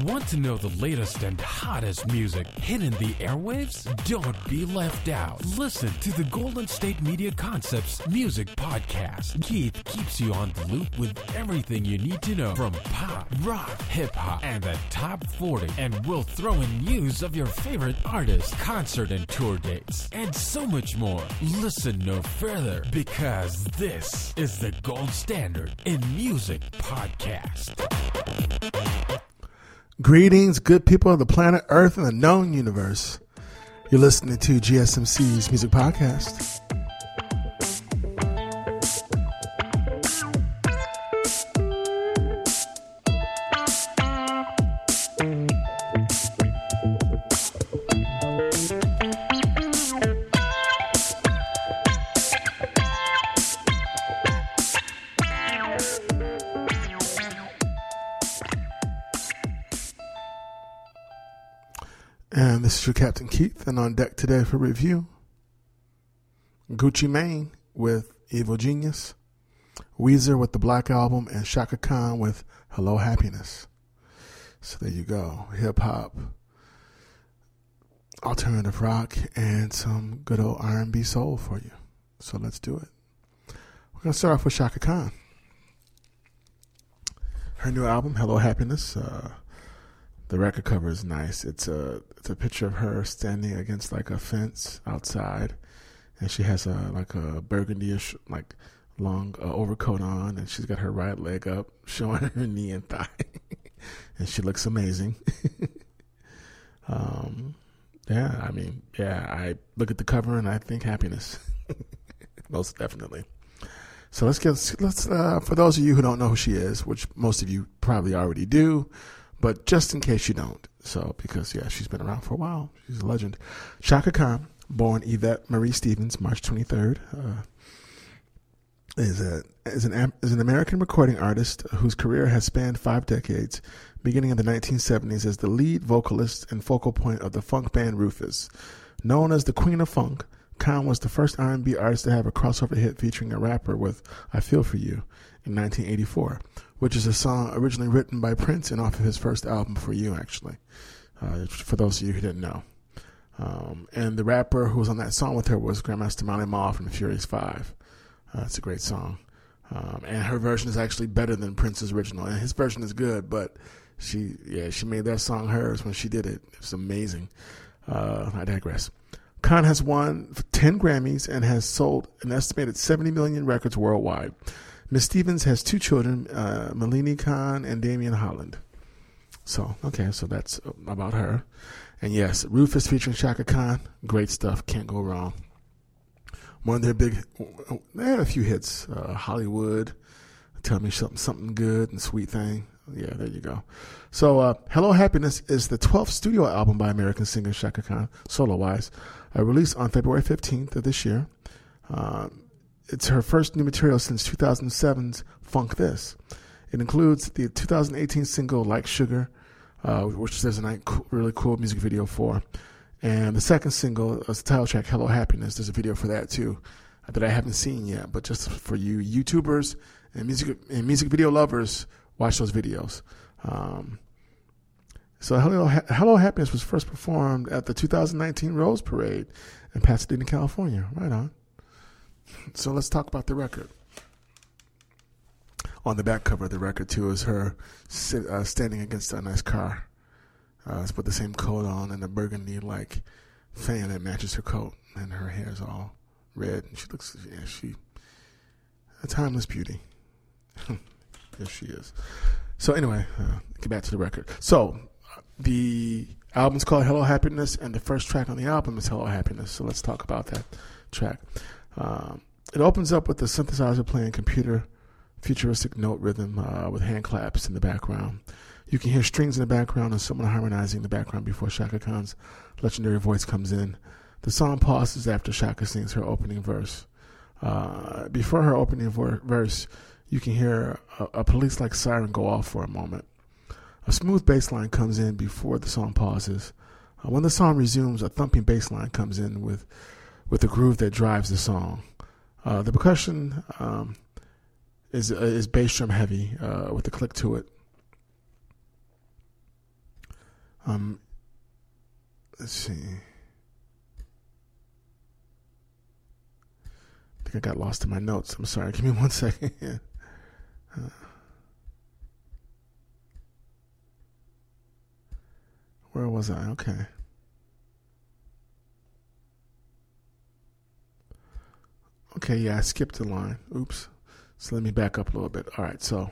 Want to know the latest and hottest music hitting the airwaves? Don't be left out. Listen to the Golden State Media Concepts Music Podcast. Keith keeps you on the loop with everything you need to know from pop, rock, hip-hop, and the top 40. And we'll throw in news of your favorite artists, concert and tour dates, and so much more. Listen no further, because this is the gold standard in music podcast. Greetings, good people of the planet Earth and the known universe. You're listening to GSMC's Music Podcast. And this is your Captain Keith, and on deck today for review, Gucci Mane with Evil Genius, Weezer with the Black Album, and Chaka Khan with Hello Happiness. So there you go, hip-hop, alternative rock, and some good old R&B soul for you. So let's do it. We're going to start off with Chaka Khan. Her new album, Hello Happiness. The record cover is nice. It's a picture of her standing against like a fence outside, and she has a burgundy-ish long overcoat on, and she's got her right leg up, showing her knee and thigh, and she looks amazing. I look at the cover and I think happiness, most definitely. So let's for those of you who don't know who she is, which most of you probably already do, but just in case you don't, because she's been around for a while. She's a legend. Chaka Khan, born Yvette Marie Stevens, March 23rd, is an American recording artist whose career has spanned 5 decades, beginning in the 1970s as the lead vocalist and focal point of the funk band Rufus. Known as the Queen of Funk, Khan was the first R&B artist to have a crossover hit featuring a rapper with I Feel For You in 1984, which is a song originally written by Prince and off of his first album, For You, actually, for those of you who didn't know. And the rapper who was on that song with her was Grandmaster Marley Marl from the Furious Five. It's a great song. And her version is actually better than Prince's original. And his version is good, but she made that song hers when she did it. It was amazing. I digress. Khan has won 10 Grammys and has sold an estimated 70 million records worldwide. Ms. Stevens has 2 children, Melanie Khan and Damian Holland. So that's about her. And yes, Rufus featuring Chaka Khan, great stuff, can't go wrong. One of their they had a few hits, Hollywood, Tell Me Something Good, and Sweet Thing. Yeah, there you go. So Hello Happiness is the 12th studio album by American singer Chaka Khan, solo-wise, released on February 15th of this year. It's her first new material since 2007's Funk This. It includes the 2018 single Like Sugar, which there's a really cool music video for. And the second single, the title track, Hello Happiness, there's a video for that too, that I haven't seen yet. But just for you YouTubers and music video lovers, watch those videos. So Hello Happiness was first performed at the 2019 Rose Parade in Pasadena, California. Right on. So let's talk about the record. On the back cover of the record, too, is her standing against a nice car. It's put the same coat on and a burgundy-like fan that matches her coat. And her hair is all red. And she looks, a timeless beauty. Yes, she is. So anyway, get back to the record. So the album's called Hello Happiness, and the first track on the album is Hello Happiness. So let's talk about that track. It opens up with the synthesizer playing computer futuristic note rhythm with hand claps in the background. You can hear strings in the background and someone harmonizing in the background before Chaka Khan's legendary voice comes in. The song pauses after Chaka sings her opening verse. Before her opening verse, you can hear a police-like siren go off for a moment. A smooth bass line comes in before the song pauses. When the song resumes, a thumping bass line comes in with a groove that drives the song. The percussion is bass drum heavy with a click to it. Let's see. I think I got lost in my notes. I'm sorry. Give me 1 second. Where was I? Okay. Okay, yeah, I skipped a line. Oops. So let me back up a little bit. All right, so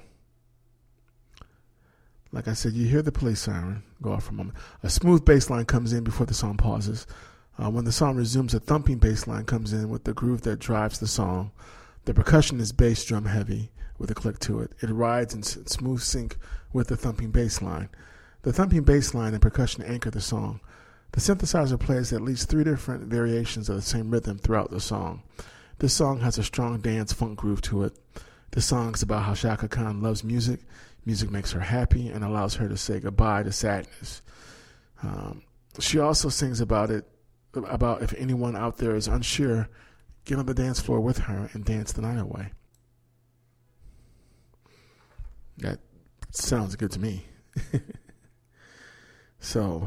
like I said, you hear the police siren go off for a moment. A smooth bass line comes in before the song pauses. When the song resumes, a thumping bass line comes in with the groove that drives the song. The percussion is bass drum heavy with a click to it. It rides in smooth sync with the thumping bass line. The thumping bass line and percussion anchor the song. The synthesizer plays at least 3 different variations of the same rhythm throughout the song. This song has a strong dance funk groove to it. This song is about how Chaka Khan loves music. Music makes her happy and allows her to say goodbye to sadness. She also sings about if anyone out there is unsure, get on the dance floor with her and dance the night away. That sounds good to me. So,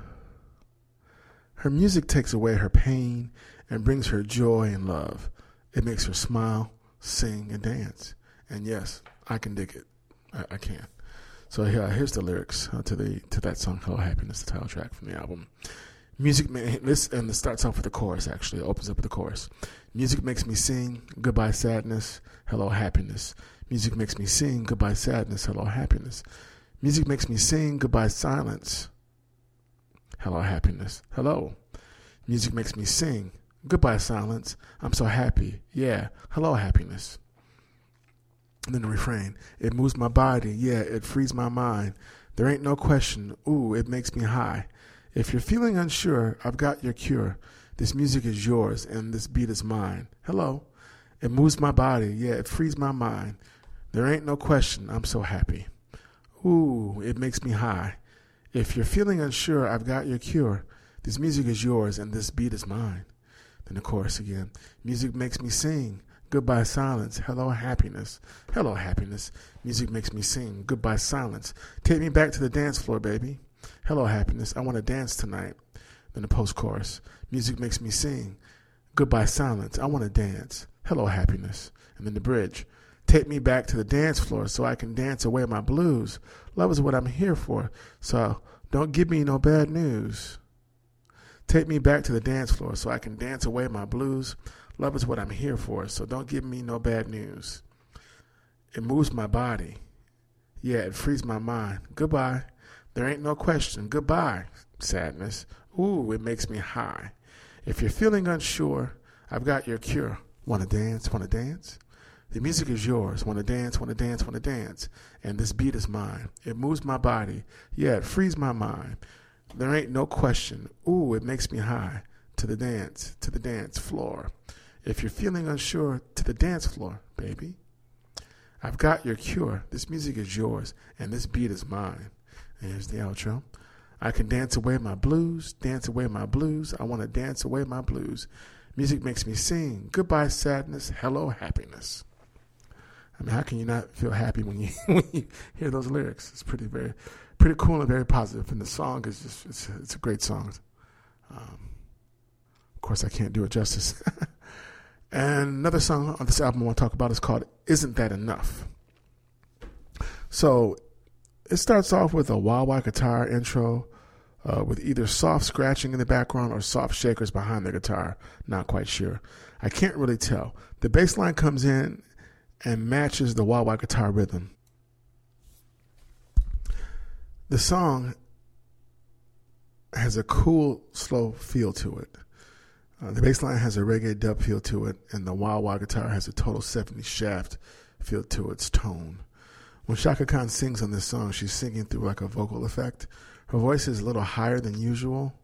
her music takes away her pain and brings her joy and love. It makes her smile, sing, and dance. And yes, I can dig it. I can. So here's the lyrics to that song, Hello Happiness, the title track from the album. It starts off with the chorus, actually. It opens up with the chorus. Music makes me sing, goodbye sadness, hello happiness. Music makes me sing, goodbye sadness, hello happiness. Music makes me sing, goodbye silence, hello happiness. Hello. Music makes me sing, goodbye silence, I'm so happy, yeah, hello happiness. And then the refrain, it moves my body, yeah, it frees my mind. There ain't no question, ooh, it makes me high. If you're feeling unsure, I've got your cure. This music is yours and this beat is mine. Hello. It moves my body. Yeah, it frees my mind. There ain't no question. I'm so happy. Ooh, it makes me high. If you're feeling unsure, I've got your cure. This music is yours and this beat is mine. Then the chorus again. Music makes me sing. Goodbye silence. Hello happiness. Hello happiness. Music makes me sing. Goodbye silence. Take me back to the dance floor, baby. Hello happiness, I want to dance tonight. Then the post-chorus. Music makes me sing. Goodbye silence, I want to dance. Hello happiness. And then the bridge. Take me back to the dance floor so I can dance away my blues. Love is what I'm here for, so don't give me no bad news. Take me back to the dance floor so I can dance away my blues. Love is what I'm here for, so don't give me no bad news. It moves my body. Yeah, it frees my mind. Goodbye. There ain't no question. Goodbye, sadness. Ooh, it makes me high. If you're feeling unsure, I've got your cure. Want to dance? Want to dance? The music is yours. Want to dance? Want to dance? Want to dance? And this beat is mine. It moves my body. Yeah, it frees my mind. There ain't no question. Ooh, it makes me high. To the dance floor. If you're feeling unsure, to the dance floor, baby. I've got your cure. This music is yours, and this beat is mine. Here's the outro. I can dance away my blues, dance away my blues. I want to dance away my blues. Music makes me sing. Goodbye sadness, hello happiness. I mean, how can you not feel happy when you hear those lyrics? It's pretty cool and very positive. And the song is just it's a great song. Of course, I can't do it justice. And another song on this album I want to talk about is called "Isn't That Enough." So it starts off with a wah-wah guitar intro with either soft scratching in the background or soft shakers behind the guitar. Not quite sure. I can't really tell. The bass line comes in and matches the wah-wah guitar rhythm. The song has a cool, slow feel to it. The bass line has a reggae dub feel to it, and the wah-wah guitar has a total 70s shaft feel to its tone. When Chaka Khan sings on this song, she's singing through like a vocal effect. Her voice is a little higher than usual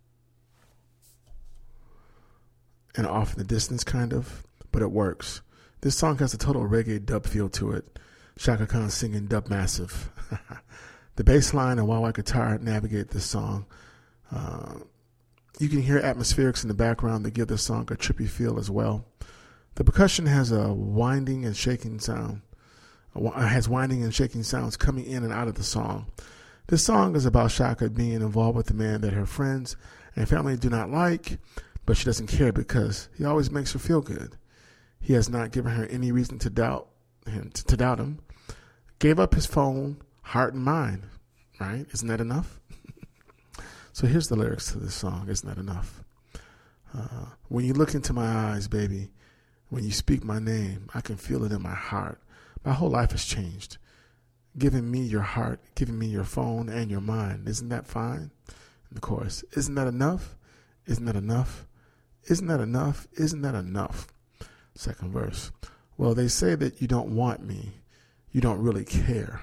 and off in the distance kind of, but it works. This song has a total reggae dub feel to it. Chaka Khan singing dub massive. The bass line and wah-wah guitar navigate this song. You can hear atmospherics in the background that give the song a trippy feel as well. The percussion has a winding and shaking sound. Has winding and shaking sounds coming in and out of the song. This song is about Shaka being involved with a man that her friends and family do not like, but she doesn't care because he always makes her feel good. He has not given her any reason to doubt him. Gave up his phone, heart, and mind. Right? Isn't that enough? So here's the lyrics to this song. Isn't that enough? When you look into my eyes, baby, when you speak my name, I can feel it in my heart. My whole life has changed. Giving me your heart, giving me your phone and your mind. Isn't that fine? And the chorus, isn't that enough? Isn't that enough? Isn't that enough? Isn't that enough? Second verse. Well, they say that you don't want me. You don't really care.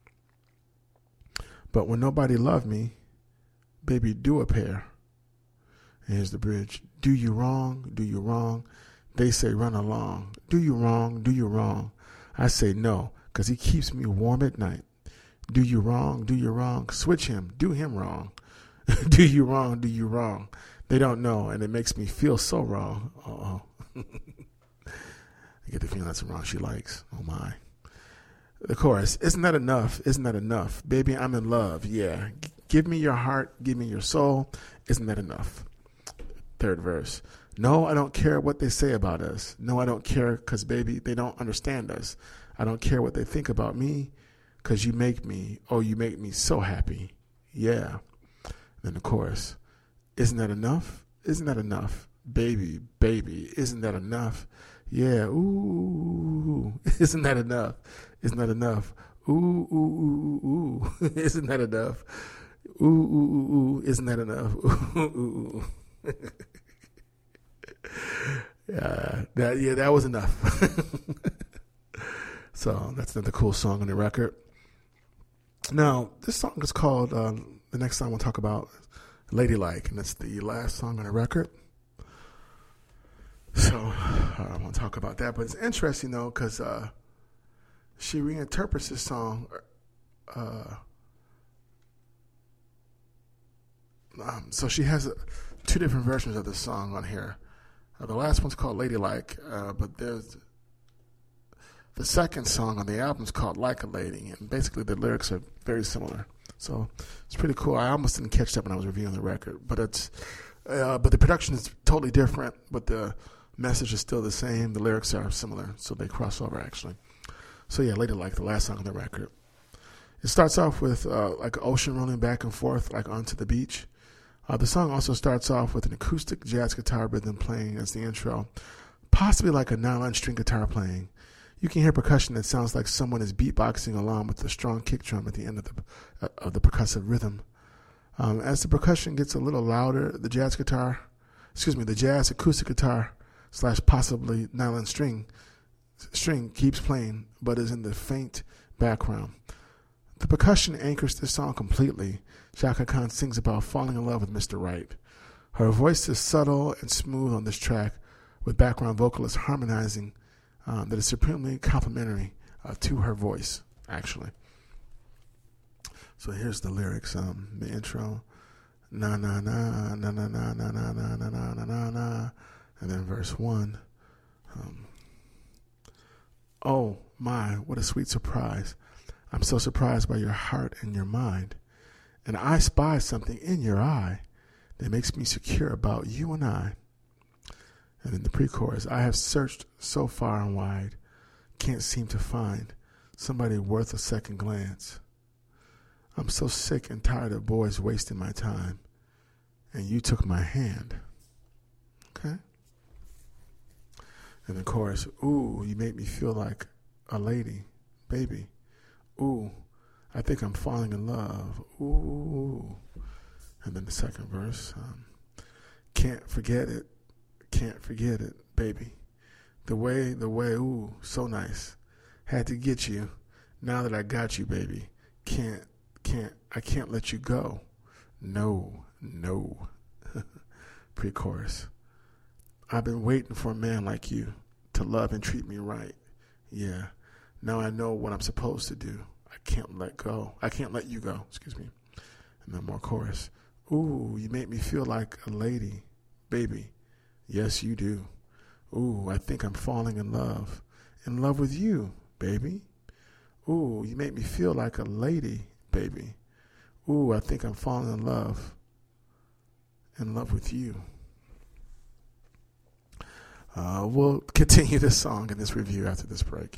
But when nobody loved me, baby, do a pair. And here's the bridge. Do you wrong? Do you wrong? They say run along. Do you wrong? Do you wrong? I say no, because he keeps me warm at night. Do you wrong? Do you wrong? Switch him. Do him wrong. Do you wrong? Do you wrong? They don't know, and it makes me feel so wrong. Uh-oh. I get the feeling that's the wrong she likes. Oh, my. The chorus, isn't that enough? Isn't that enough? Baby, I'm in love. Yeah. Give me your heart. Give me your soul. Isn't that enough? Third verse. No, I don't care what they say about us. No, I don't care because, baby, they don't understand us. I don't care what they think about me because you make me so happy. Yeah. Then the chorus. Isn't that enough? Isn't that enough? Baby, baby, isn't that enough? Yeah, ooh, isn't that enough? Isn't that enough? Ooh, ooh, ooh, ooh, ooh. Isn't that enough? Ooh, ooh, ooh, ooh, isn't that enough? Ooh, ooh, ooh. That was enough. So that's another cool song on the record. Now, this song is called, the next song we'll talk about, Ladylike, and that's the last song on the record. So I won't talk about that, but it's interesting, though, because she reinterprets this song. So she has two different versions of this song on here. The last one's called Ladylike, but there's the second song on the album is called Like a Lady, and basically the lyrics are very similar. So it's pretty cool. I almost didn't catch that when I was reviewing the record, but the production is totally different, but the message is still the same. The lyrics are similar, so they cross over actually. So yeah, Ladylike, the last song on the record. It starts off with like an ocean rolling back and forth, like onto the beach. The song also starts off with an acoustic jazz guitar rhythm playing as the intro, possibly like a nylon string guitar playing. You can hear percussion that sounds like someone is beatboxing along with a strong kick drum at the end of the percussive rhythm. As the percussion gets a little louder, the jazz acoustic guitar / possibly nylon string keeps playing, but is in the faint background. The percussion anchors this song completely. Chaka Khan sings about falling in love with Mr. Right. Her voice is subtle and smooth on this track, with background vocalists harmonizing that is supremely complimentary to her voice, actually. So here's the lyrics, the intro, na na na na na na na na na na na na na, and then verse 1. Oh my, what a sweet surprise! I'm so surprised by your heart and your mind, and I spy something in your eye that makes me secure about you and I. And then the pre-chorus, I have searched so far and wide, can't seem to find somebody worth a second glance. I'm so sick and tired of boys wasting my time, and you took my hand. Okay? And the chorus, ooh, you make me feel like a lady, baby. Ooh, I think I'm falling in love. Ooh. And then the second verse, can't forget it, baby. The way, ooh, so nice. Had to get you. Now that I got you, baby. I can't let you go. No. Pre-chorus. I've been waiting for a man like you to love and treat me right. Yeah. Now I know what I'm supposed to do. I can't let you go, excuse me. And then more chorus. Ooh, you make me feel like a lady, baby. Yes, you do. Ooh, I think I'm falling in love with you, baby. Ooh, you make me feel like a lady, baby. Ooh, I think I'm falling in love with you. We'll continue this song and this review after this break.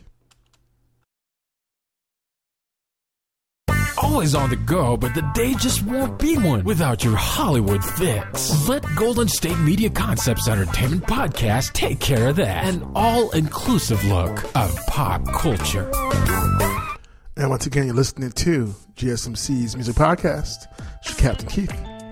Always on the go, but the day just won't be one without your Hollywood fix. Let Golden State Media Concepts Entertainment Podcast take care of that. An all-inclusive look of pop culture. And once again, you're listening to GSMC's Music Podcast. It's Captain Keith.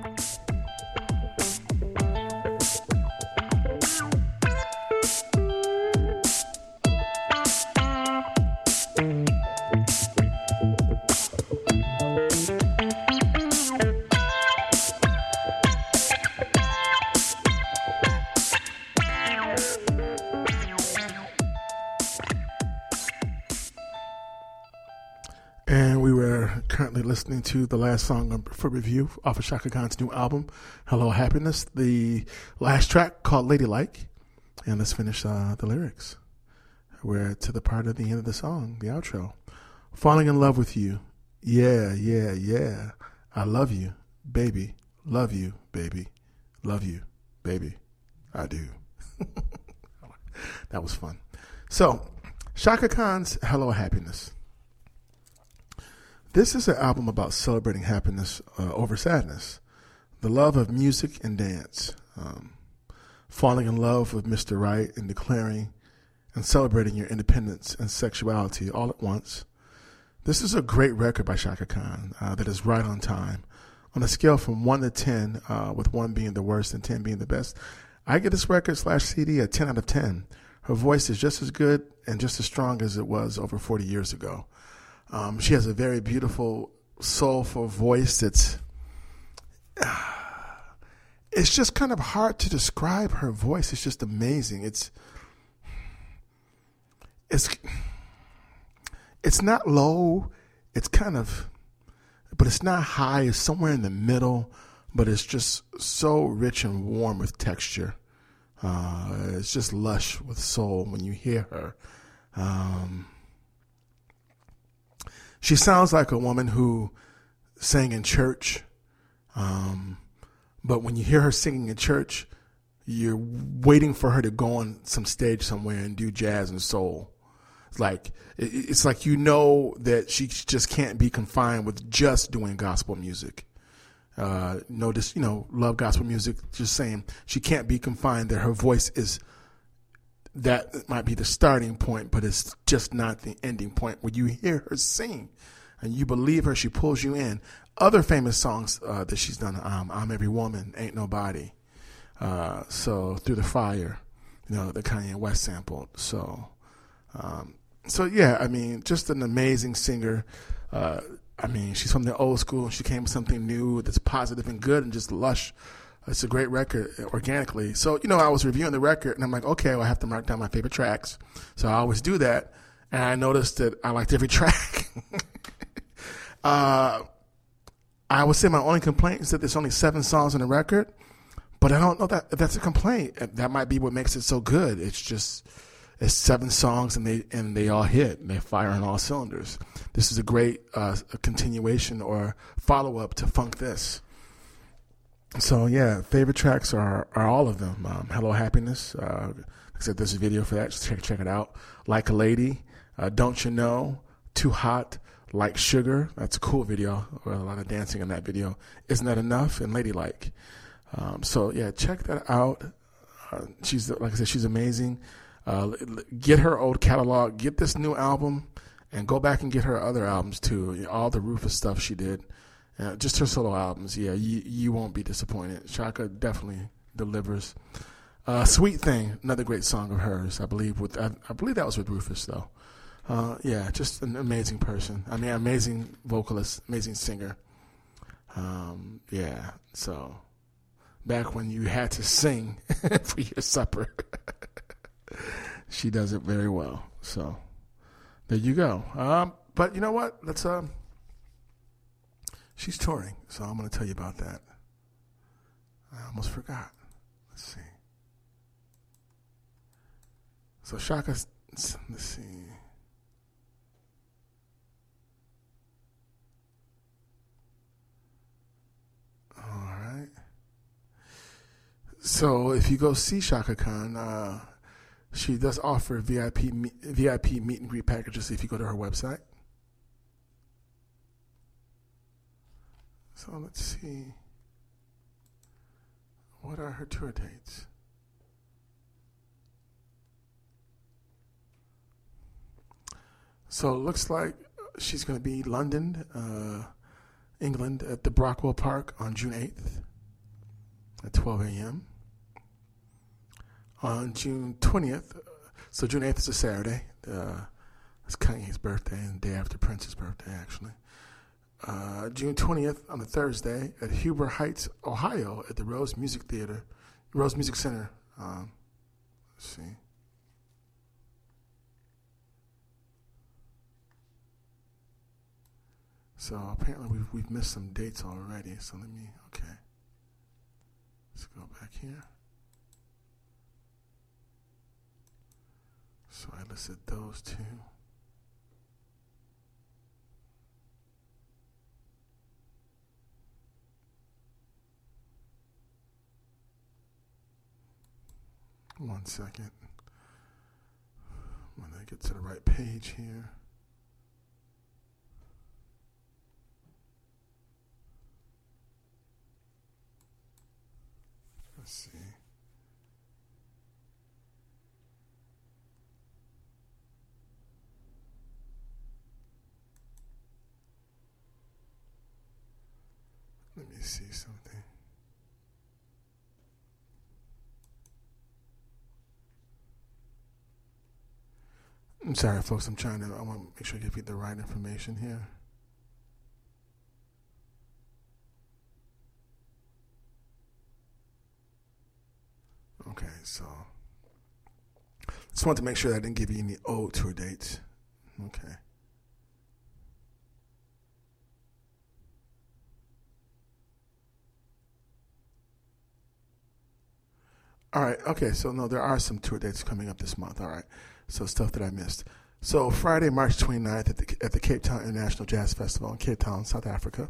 And we were currently listening to the last song for review off of Chaka Khan's new album, Hello Happiness, the last track called Ladylike. And let's finish the lyrics. We're to the part of the end of the song, the outro. Falling in love with you. Yeah, yeah, yeah. I love you, baby. Love you, baby. Love you, baby. I do. That was fun. So, Chaka Khan's Hello Happiness. This is an album about celebrating happiness over sadness, the love of music and dance, falling in love with Mr. Right and declaring and celebrating your independence and sexuality all at once. This is a great record by Chaka Khan that is right on time. On a scale from 1 to 10, with 1 being the worst and 10 being the best, I give this record / CD a 10 out of 10. Her voice is just as good and just as strong as it was over 40 years ago. She has a very beautiful, soulful voice that's... it's just kind of hard to describe her voice. It's just amazing. It's not low. It's kind of... But it's not high. It's somewhere in the middle. But it's just so rich and warm with texture. It's just lush with soul when you hear her. She sounds like a woman who sang in church, but when you hear her singing in church, you're waiting for her to go on some stage somewhere and do jazz and soul. It's like you know that she just can't be confined with just doing gospel music. Love gospel music. Just saying, she can't be confined that her voice is. That might be the starting point, but it's just not the ending point. When you hear her sing and you believe her, she pulls you in. Other famous songs that she's done, I'm Every Woman, Ain't Nobody. So Through the Fire, the Kanye West sample. So yeah, I mean, just an amazing singer. She's from the old school. She came with something new that's positive and good and just lush. It's a great record organically. So, I was reviewing the record and I'm like, okay, well, I have to mark down my favorite tracks. So I always do that. And I noticed that I liked every track. I would say my only complaint is that there's only 7 songs on the record, but I don't know if that's a complaint. That might be what makes it so good. It's 7 songs and they all hit. They fire on all cylinders. This is a great a continuation or follow-up to Funk This. So yeah, favorite tracks are all of them. Hello Happiness. Like I said, there's a video for that. Just check it out. Like a Lady. Don't You Know. Too Hot. Like Sugar. That's a cool video. A lot of dancing in that video. Isn't That Enough? And Ladylike. So yeah, check that out. She's, like I said, she's amazing. Get her old catalog. Get this new album, and go back and get her other albums too. All the Rufus stuff she did. Just her solo albums, yeah, you won't be disappointed. Chaka definitely delivers. Sweet Thing, another great song of hers, I believe that was with Rufus though. Yeah, just an amazing person. I mean, amazing vocalist, amazing singer. Yeah, so back when you had to sing for your supper, she does it very well. So there you go. But you know what? Let's she's touring, so I'm going to tell you about that. I almost forgot. Let's see. So Chaka's, let's see. So if you go see Chaka Khan, she does offer VIP meet and greet packages if you go to her website. So let's see. What are her tour dates? So it looks like she's going to be London, England, at the Brockwell Park on June 8th at 12 a.m. On June 20th, so June 8th is a Saturday. It's Kanye's birthday and the day after Prince's birthday, actually. June 20th on a Thursday at Huber Heights, Ohio, at the Rose Music Center. Let's see. So apparently we've missed some dates already. So let's go back here. So I listed those two. One second. When I get to the right page here. Let's see. Let me see something. I'm sorry, folks. I want to make sure I give you the right information here. Okay, so just want to make sure that I didn't give you any old tour dates. Okay. All right, okay, so no, there are some tour dates coming up this month, all right. So stuff that I missed. So Friday, March 29th at the Cape Town International Jazz Festival in Cape Town, South Africa.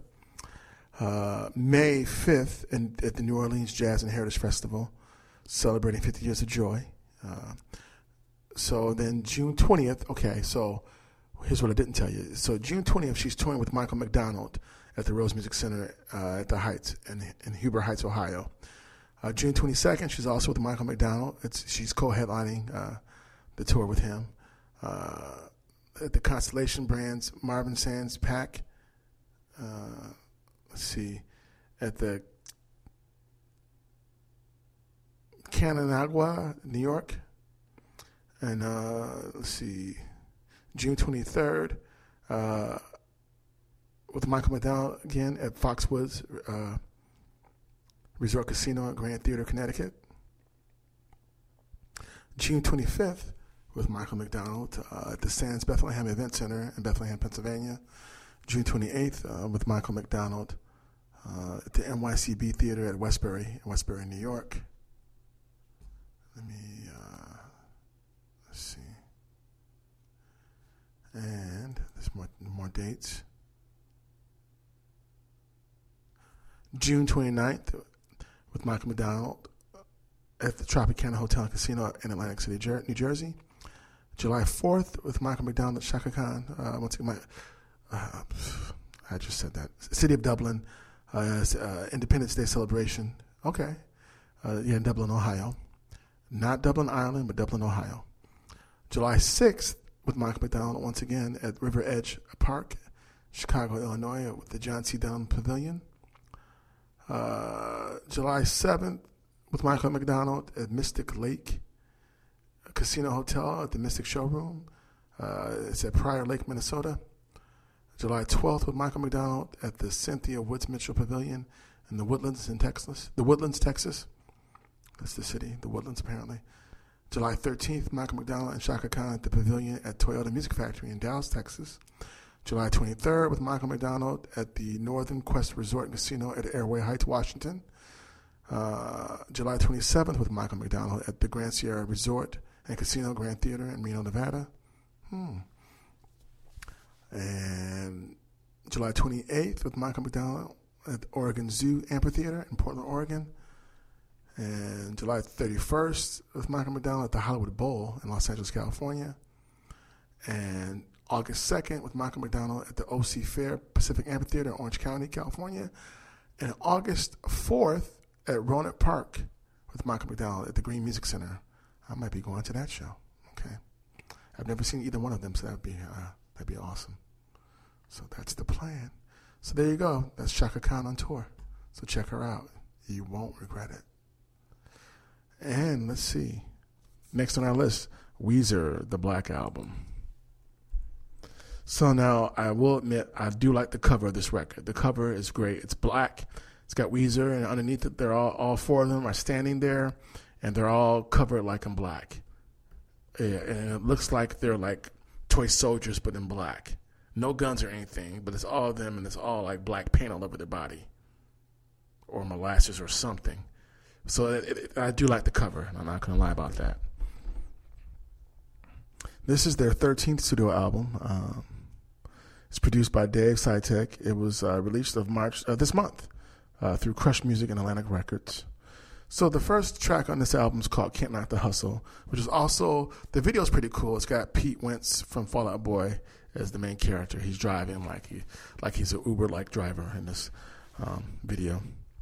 May 5th at the New Orleans Jazz and Heritage Festival, celebrating 50 years of joy. So then June 20th, okay, so here's what I didn't tell you. So June 20th, she's touring with Michael McDonald at the Rose Music Center at the Heights in Huber Heights, Ohio. June 22nd, she's also with Michael McDonald. She's co-headlining the tour with him. At the Constellation Brands Marvin Sands Pack. Let's see. At the Canandaigua, New York. And let's see. June 23rd, with Michael McDonald again at Foxwoods Resort Casino at Grand Theater, Connecticut. June 25th, with Michael McDonald at the Sands Bethlehem Event Center in Bethlehem, Pennsylvania. June 28th, with Michael McDonald at the NYCB Theater at Westbury, New York. Let me let's see. And there's more dates. June 29th, with Michael McDonald at the Tropicana Hotel and Casino in Atlantic City, New Jersey. July 4th, with Michael McDonald at Chaka Khan. Once again, I just said that. City of Dublin, Independence Day celebration. Okay. In Dublin, Ohio. Not Dublin, Ireland, but Dublin, Ohio. July 6th, with Michael McDonald once again at River Edge Park, Chicago, Illinois, with the John C. Dunham Pavilion. July 7th, with Michael McDonald at Mystic Lake Casino Hotel at the Mystic Showroom. It's at Prior Lake, Minnesota. July 12th, with Michael McDonald at the Cynthia Woods Mitchell Pavilion in the Woodlands, Texas. That's the city, the Woodlands, apparently. July 13th, Michael McDonald and Chaka Khan at the Pavilion at Toyota Music Factory in Dallas, Texas. July 23rd, with Michael McDonald at the Northern Quest Resort and Casino at Airway Heights, Washington. July 27th, with Michael McDonald at the Grand Sierra Resort and Casino Grand Theater in Reno, Nevada. And July 28th, with Michael McDonald at the Oregon Zoo Amphitheater in Portland, Oregon. And July 31st with Michael McDonald at the Hollywood Bowl in Los Angeles, California. And August 2nd with Michael McDonald at the OC Fair Pacific Amphitheater in Orange County, California. And August 4th at Roanoke Park with Michael McDonald at the Green Music Center. I might be going to that show. Okay. I've never seen either one of them, so that'd be awesome. So that's the plan. So there you go. That's Chaka Khan on tour. So check her out. You won't regret it. And let's see. Next on our list, Weezer, the Black Album. So now I will admit I do like the cover of this record. The cover is great. It's black. It's got Weezer, and underneath it, they're all four of them are standing there, and they're all covered like in black. Yeah, and it looks like they're like toy soldiers, but in black. No guns or anything, but it's all of them, and it's all like black paint all over their body, or molasses or something. So I do like the cover. I'm not going to lie about that. This is their 13th studio album. It's produced by Dave Sitek. It was released this month through Crush Music and Atlantic Records. So the first track on this album is called Can't Knock the Hustle, which is also, the video is pretty cool. It's got Pete Wentz from Fall Out Boy as the main character. He's driving like he's an Uber-like driver in this video.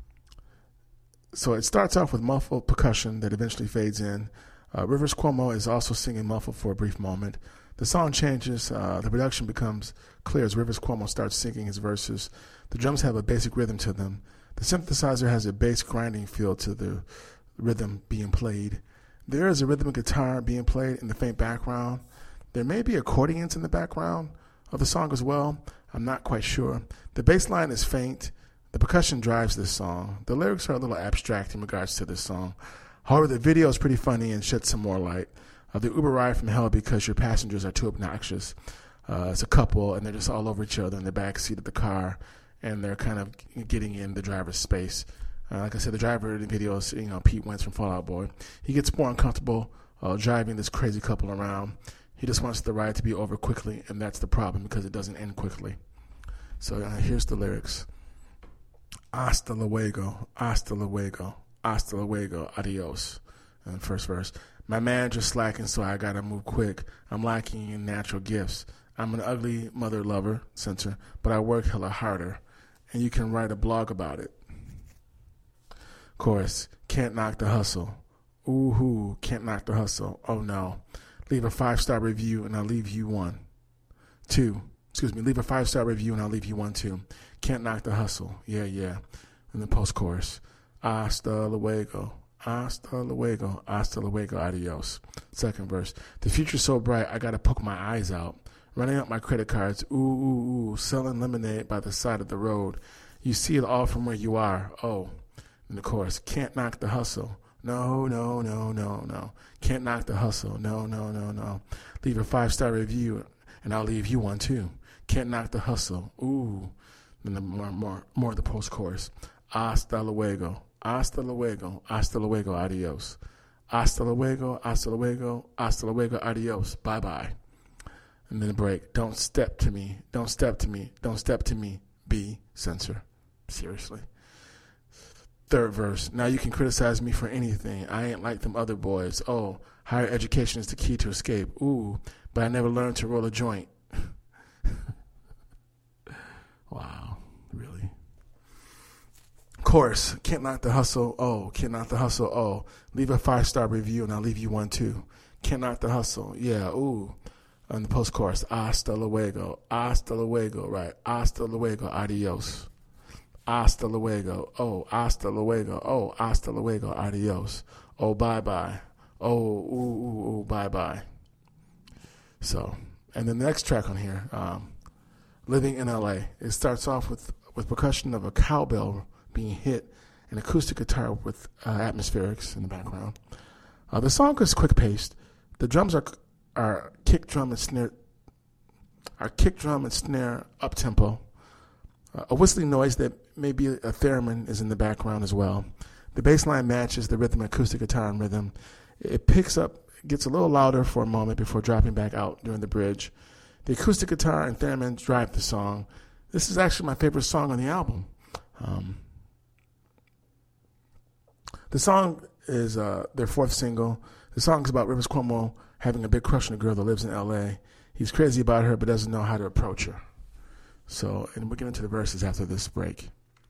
So it starts off with muffled percussion that eventually fades in. Rivers Cuomo is also singing muffled for a brief moment. The song changes. The production becomes clear as Rivers Cuomo starts singing his verses. The drums have a basic rhythm to them. The synthesizer has a bass grinding feel to the rhythm being played. There is a rhythmic guitar being played in the faint background. There may be accordions in the background of the song as well. I'm not quite sure. The bass line is faint. The percussion drives this song. The lyrics are a little abstract in regards to this song. However, the video is pretty funny and sheds some more light. The Uber ride from hell because your passengers are too obnoxious. It's a couple, and they're just all over each other in the back seat of the car, and they're kind of getting in the driver's space. Like I said, the driver in the video is Pete Wentz from Fall Out Boy. He gets more uncomfortable driving this crazy couple around. He just wants the ride to be over quickly, and that's the problem because it doesn't end quickly. So here's the lyrics. Hasta luego, hasta luego, hasta luego, adios. And first verse. My manager's slacking, so I gotta move quick. I'm lacking in natural gifts. I'm an ugly mother lover, censor, but I work hella harder. And you can write a blog about it. Chorus. Can't knock the hustle. Ooh-hoo, can't knock the hustle. Oh no. Leave a 5-star review and I'll leave you one. Leave a 5-star review and I'll leave you one too. Can't knock the hustle. Yeah. And the post-chorus. Hasta luego. Hasta luego. Hasta luego. Adios. Second verse. The future's so bright, I gotta poke my eyes out. Running up my credit cards. Ooh. Selling lemonade by the side of the road. You see it all from where you are. Oh. And the chorus. Can't knock the hustle. No. Can't knock the hustle. No. Leave a 5-star review and I'll leave you one too. Can't knock the hustle. Ooh. Then the more of the post-chorus. Hasta luego. Hasta luego. Hasta luego. Adios. Hasta luego. Hasta luego. Hasta luego. Adios. Bye-bye. And then a break. Don't step to me. Don't step to me. Don't step to me. B. Censor. Seriously. Third verse. Now you can criticize me for anything. I ain't like them other boys. Oh, higher education is the key to escape. Ooh, but I never learned to roll a joint. Wow, really? Chorus. Can't knock the hustle. Oh, can't knock the hustle. Oh, leave a 5-star review and I'll leave you one too. Can't knock the hustle. Yeah, ooh. And the post-chorus. Hasta luego. Hasta luego. Right. Hasta luego. Adios. Hasta luego. Oh, hasta luego. Oh, hasta luego. Adios. Oh, bye-bye. Oh, ooh, bye-bye. So, and then the next track on here, Living in L.A. It starts off with percussion of a cowbell being hit, an acoustic guitar with atmospherics in the background. The song is quick-paced. The drums are kick drum and snare up-tempo. A whistling noise that maybe a theremin is in the background as well. The bass line matches the rhythm, acoustic guitar and rhythm. It picks up, gets a little louder for a moment before dropping back out during the bridge. The acoustic guitar and theremin drive the song. This is actually my favorite song on the album. The song is their fourth single. The song is about Rivers Cuomo having a big crush on a girl that lives in L.A. He's crazy about her but doesn't know how to approach her. So, and we'll get into the verses after this break.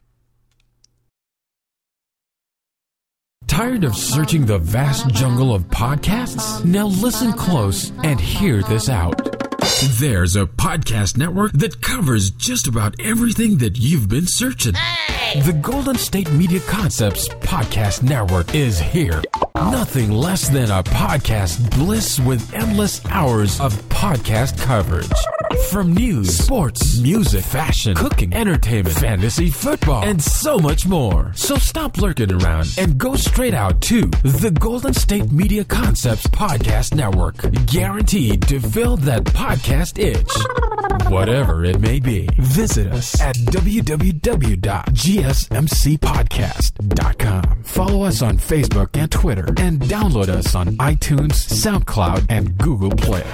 Tired of searching the vast jungle of podcasts? Now listen close and hear this out. There's a podcast network that covers just about everything that you've been searching. The Golden State Media Concepts Podcast Network is here. Nothing less than a podcast bliss with endless hours of podcast coverage. From news, sports, music, fashion, cooking, entertainment, fantasy, football, and so much more. So stop lurking around and go straight out to the Golden State Media Concepts Podcast Network. Guaranteed to fill that podcast itch. Whatever it may be. Visit us at www.gsmcpodcast.com. Follow us on Facebook and Twitter, and download us on iTunes, SoundCloud, and Google Play.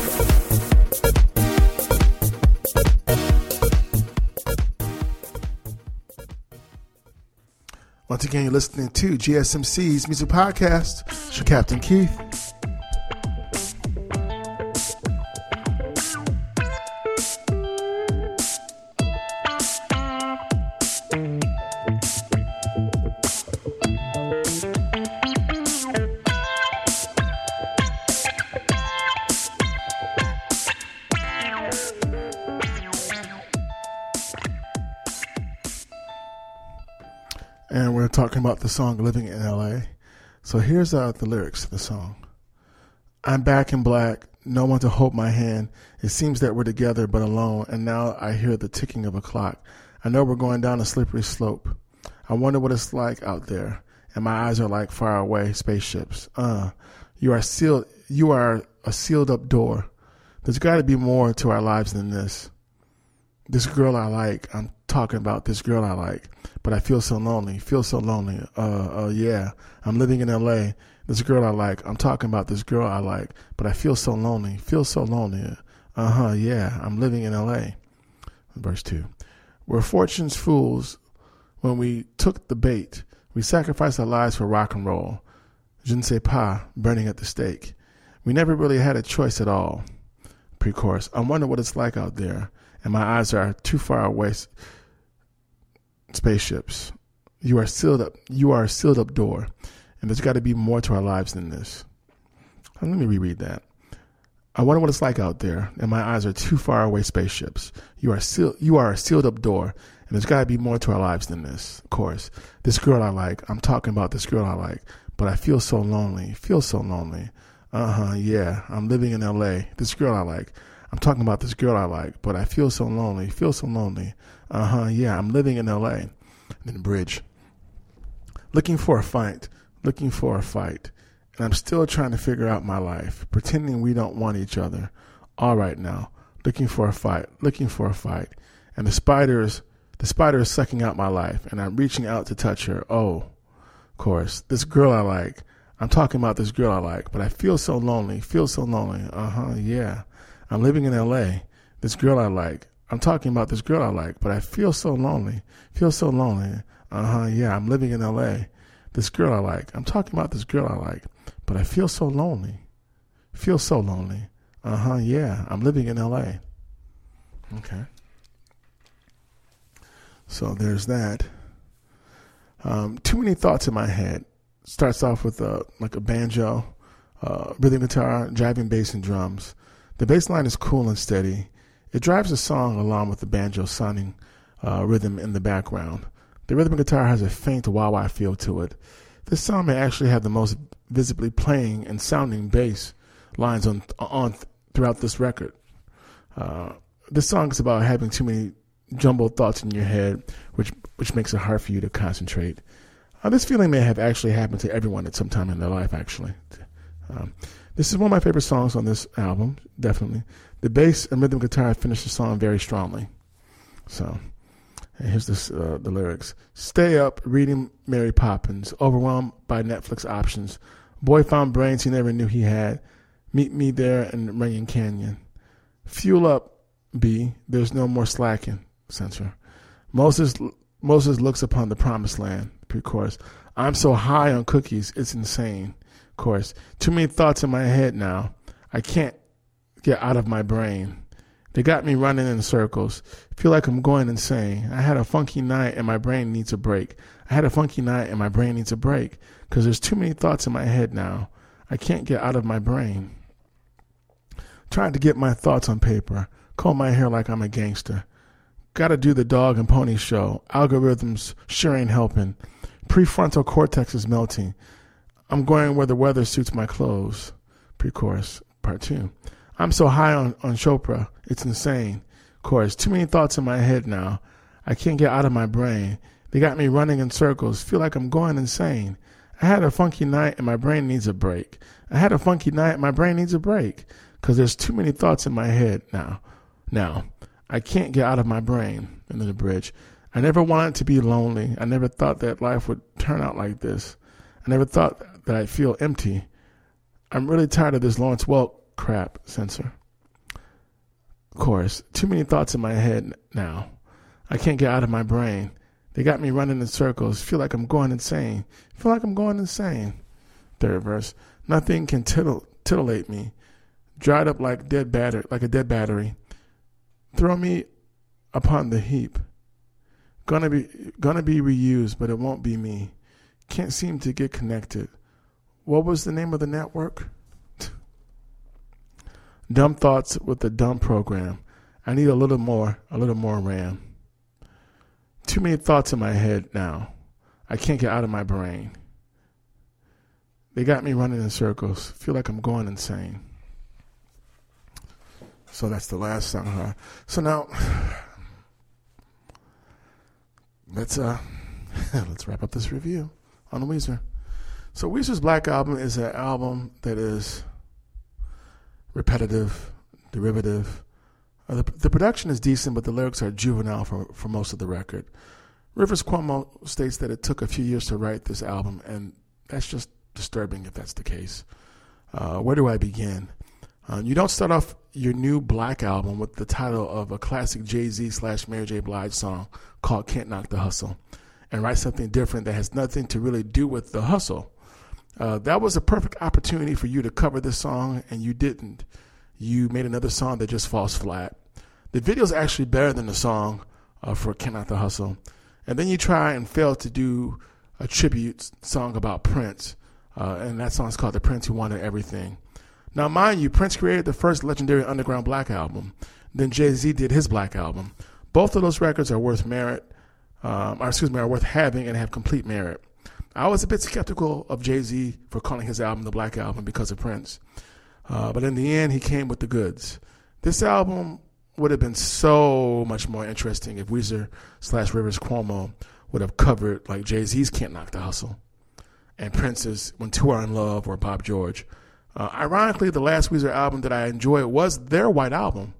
Once again, you're listening to GSMC's Music Podcast. It's your Captain Keith. And we're talking about the song Living in L.A. So here's the lyrics of the song. I'm back in black, no one to hold my hand. It seems that we're together but alone, and now I hear the ticking of a clock. I know we're going down a slippery slope. I wonder what it's like out there, and my eyes are like far away spaceships. You are a sealed up door. There's got to be more to our lives than this. This girl I like, I'm talking about this girl I like, but I feel so lonely, yeah, I'm living in L.A., this girl I like, I'm talking about this girl I like, but I feel so lonely, yeah, I'm living in L.A. Verse 2. We're fortune's fools when we took the bait, we sacrificed our lives for rock and roll, je ne sais pas, burning at the stake. We never really had a choice at all. Pre-chorus, I wonder what it's like out there, and my eyes are too far away spaceships. You are a sealed up door, and there's got to be more to our lives than this. Let me reread that. I wonder what it's like out there, and my eyes are too far away spaceships. You are a sealed up door, and there's got to be more to our lives than this. Of course, this girl I like, I'm talking about this girl I like, but I feel so lonely, yeah, I'm living in L.A., this girl I like, I'm talking about this girl I like, but I feel so lonely, yeah, I'm living in L.A. And then bridge. Looking for a fight, and I'm still trying to figure out my life, pretending we don't want each other. All right now, looking for a fight, and the spider is sucking out my life, and I'm reaching out to touch her. Oh, of course, this girl I like, I'm talking about this girl I like, but I feel so lonely, yeah. I'm living in L.A., this girl I like, I'm talking about this girl I like, but I feel so lonely, yeah, I'm living in L.A., this girl I like, I'm talking about this girl I like, but I feel so lonely, yeah, I'm living in L.A. Okay. So there's that. Too many thoughts in my head. Starts off with like a banjo, rhythm guitar, driving bass and drums. The bass line is cool and steady. It drives the song along with the banjo sounding rhythm in the background. The rhythm guitar has a faint wah-wah feel to it. This song may actually have the most visibly playing and sounding bass lines on throughout this record. This song is about having too many jumbled thoughts in your head, which makes it hard for you to concentrate. This feeling may have actually happened to everyone at some time in their life, actually. This is one of my favorite songs on this album, definitely. The bass and rhythm guitar finish the song very strongly. So, and here's the lyrics. Stay up reading Mary Poppins, overwhelmed by Netflix options. Boy found brains he never knew he had. Meet me there in Runyon Canyon. Fuel up, B. There's no more slacking, censor. Moses looks upon the promised land. Pre-chorus. I'm so high on cookies, it's insane. Chorus. Too many thoughts in my head now. I can't get out of my brain. They got me running in circles. Feel like I'm going insane. I had a funky night and my brain needs a break. I had a funky night and my brain needs a break because there's too many thoughts in my head now. I can't get out of my brain. Trying to get my thoughts on paper. Comb my hair like I'm a gangster. Gotta do the dog and pony show. Algorithms sure ain't helping. Prefrontal cortex is melting. I'm going where the weather suits my clothes. Pre-chorus, part 2. I'm so high on Chopra, it's insane. Chorus, too many thoughts in my head now. I can't get out of my brain. They got me running in circles. Feel like I'm going insane. I had a funky night and my brain needs a break. I had a funky night and my brain needs a break. Because there's too many thoughts in my head now. I can't get out of my brain. Into the bridge. I never wanted to be lonely. I never thought that life would turn out like this. I never thought that I'd feel empty. I'm really tired of this Lawrence Welk crap, censor. Chorus. Too many thoughts in my head now. I can't get out of my brain. They got me running in circles. Feel like I'm going insane. Feel like I'm going insane. Third verse. Nothing can titillate me. Dried up like a dead battery. Throw me upon the heap. Gonna be reused, but it won't be me. Can't seem to get connected. What was the name of the network? Dumb thoughts with the dumb program. I need a little more RAM. Too many thoughts in my head now. I can't get out of my brain. They got me running in circles. Feel like I'm going insane. So that's the last song. Huh? So now let's wrap up this review on Weezer. So Weezer's Black Album is an album that is repetitive, derivative. The production is decent, but the lyrics are juvenile for most of the record. Rivers Cuomo states that it took a few years to write this album, and that's just disturbing if that's the case. Where do I begin? You don't start off your new Black Album with the title of a classic Jay-Z/Mary J. Blige song called Can't Knock the Hustle and write something different that has nothing to really do with the hustle. That was a perfect opportunity for you to cover this song, and you didn't. You made another song that just falls flat. The video is actually better than the song for Can't Knock the Hustle. And then you try and fail to do a tribute song about Prince, and that song is called The Prince Who Wanted Everything. Now, mind you, Prince created the first legendary underground Black album. Then Jay-Z did his Black album. Both of those records are worth are worth having and have complete merit. I was a bit skeptical of Jay-Z for calling his album the Black Album because of Prince. But in the end, he came with the goods. This album would have been so much more interesting if Weezer/Rivers Cuomo would have covered like Jay-Z's Can't Knock the Hustle and Prince's When Two Are in Love or Bob George. Ironically, the last Weezer album that I enjoyed was their White Album.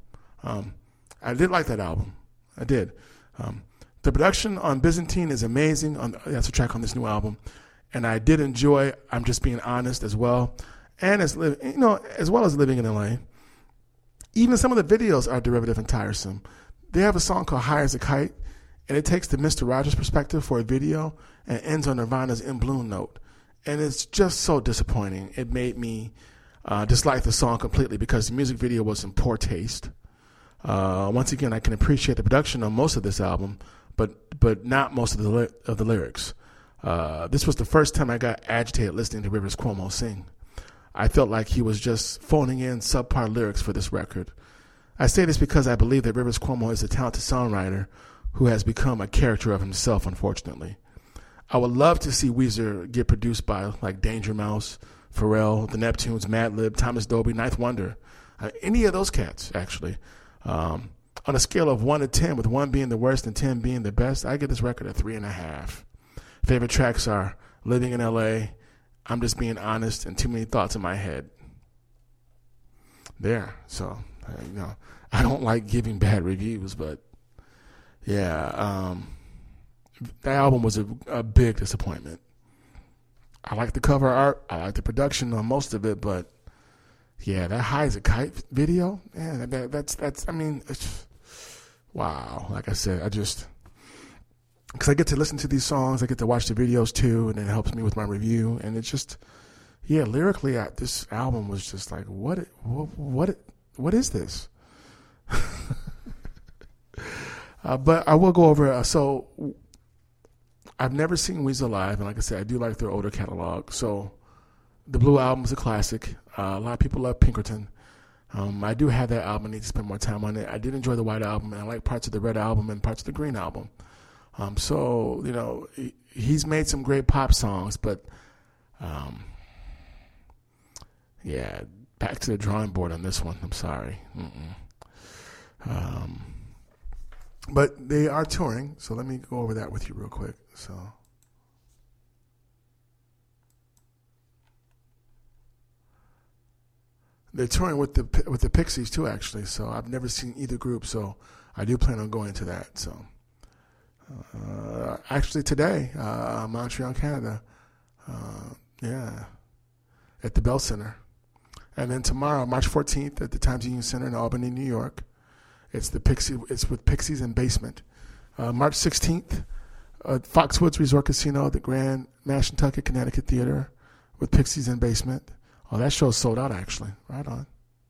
I did like that album. I did. The production on Byzantine is amazing. That's a track on this new album. And I did enjoy I'm Just Being Honest as well. And as well as Living in LA. Even some of the videos are derivative and tiresome. They have a song called High as a Kite, and it takes the Mr. Rogers perspective for a video and ends on Nirvana's In Bloom note. And it's just so disappointing. It made me dislike the song completely because the music video was in poor taste. Once again, I can appreciate the production on most of this album, but not most of the lyrics. This was the first time I got agitated listening to Rivers Cuomo sing. I felt like he was just phoning in subpar lyrics for this record. I say this because I believe that Rivers Cuomo is a talented songwriter who has become a character of himself, unfortunately. I would love to see Weezer get produced by like Danger Mouse, Pharrell, The Neptunes, Madlib, Thomas Dolby, Ninth Wonder, any of those cats, actually. On a scale of 1 to 10, with 1 being the worst and 10 being the best, I give this record a 3.5. Favorite tracks are Living in LA, I'm Just Being Honest, and Too Many Thoughts in My Head. There. So, I don't like giving bad reviews, but yeah, that album was a big disappointment. I like the cover art. I like the production on most of it, but yeah, that High as a Kite video, man, that's it's, wow. Like I said, because I get to listen to these songs, I get to watch the videos too, and it helps me with my review. And it's just, yeah, lyrically, this album was just like, what is this? But I will go over. So I've never seen Weezer live, and like I said, I do like their older catalog. So the Blue Album is a classic. A lot of people love Pinkerton. I do have that album. I need to spend more time on it. I did enjoy the White Album, and I like parts of the Red Album and parts of the Green Album. So, you know, he's made some great pop songs, but, yeah, back to the drawing board on this one. I'm sorry. But they are touring, so let me go over that with you real quick. So, they're touring with the Pixies too, actually. So I've never seen either group, so I do plan on going to that. So, actually today, Montreal, Canada, at the Bell Center, and then tomorrow, March 14th, at the Times Union Center in Albany, New York. It's with Pixies and Basement. March 16th, Foxwoods Resort Casino, the Grand Mashantucket, Connecticut Theater, with Pixies and Basement. Oh, that show's sold out, actually. Right on.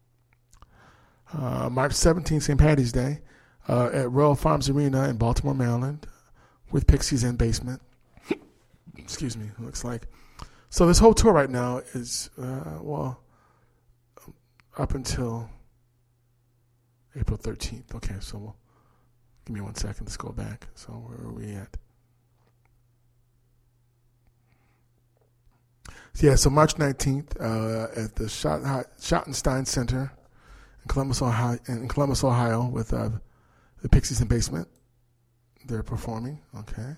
March 17th, St. Paddy's Day, at Royal Farms Arena in Baltimore, Maryland, with Pixies and Basement. Excuse me, it looks like. So this whole tour right now is, up until April 13th. Okay, so give me 1 second. Let's go back. So where are we at? So March 19th at the Schottenstein Center in Columbus, Ohio, with the Pixies and Basement. They're performing. Okay.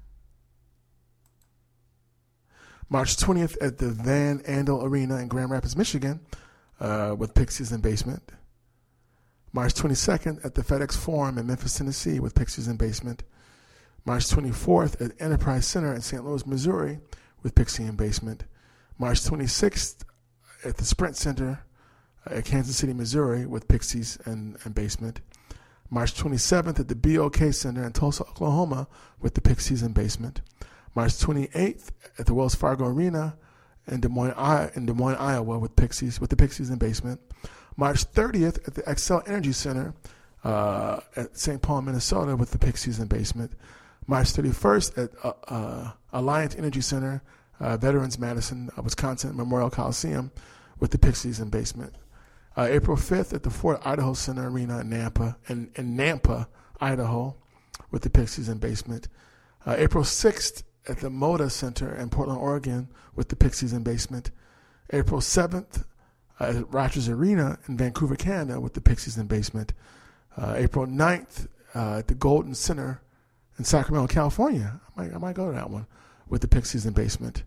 March 20th at the Van Andel Arena in Grand Rapids, Michigan, with Pixies and Basement. March 22nd at the FedEx Forum in Memphis, Tennessee, with Pixies and Basement. March 24th at Enterprise Center in St. Louis, Missouri, with Pixie and Basement. March 26th at the Sprint Center at Kansas City, Missouri, with Pixies and Basement. March 27th at the BOK Center in Tulsa, Oklahoma, with the Pixies and Basement. March 28th at the Wells Fargo Arena in Des Moines, Iowa, with the Pixies and Basement. March 30th at the Xcel Energy Center at St. Paul, Minnesota, with the Pixies and Basement. March 31st at Alliant Energy Center, Veterans Madison, Wisconsin Memorial Coliseum, with the Pixies and Basement. April 5th at the Fort Idaho Center Arena in Nampa, Idaho, with the Pixies and Basement. April 6th at the Moda Center in Portland, Oregon, with the Pixies and Basement. April 7th at Rogers Arena in Vancouver, Canada, with the Pixies and Basement. April 9th at the Golden Center in Sacramento, California. I might go to that one, with the Pixies and Basement.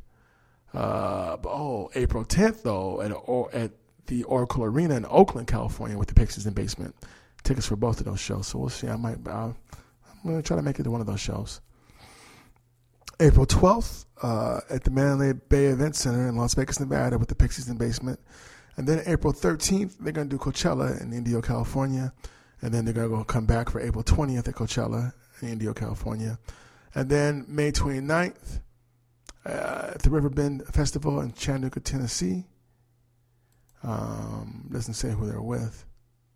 April 10th, though, at the Oracle Arena in Oakland, California, with the Pixies and Basement. Tickets for both of those shows, so we'll see. I'm going to try to make it to one of those shows. April 12th at the Mandalay Bay Event Center in Las Vegas, Nevada, with the Pixies and Basement. And then April 13th, they're going to do Coachella in Indio, California. And then they're going to come back for April 20th at Coachella in Indio, California. And then May 29th at the Riverbend Festival in Chattanooga, Tennessee. Doesn't say who they're with.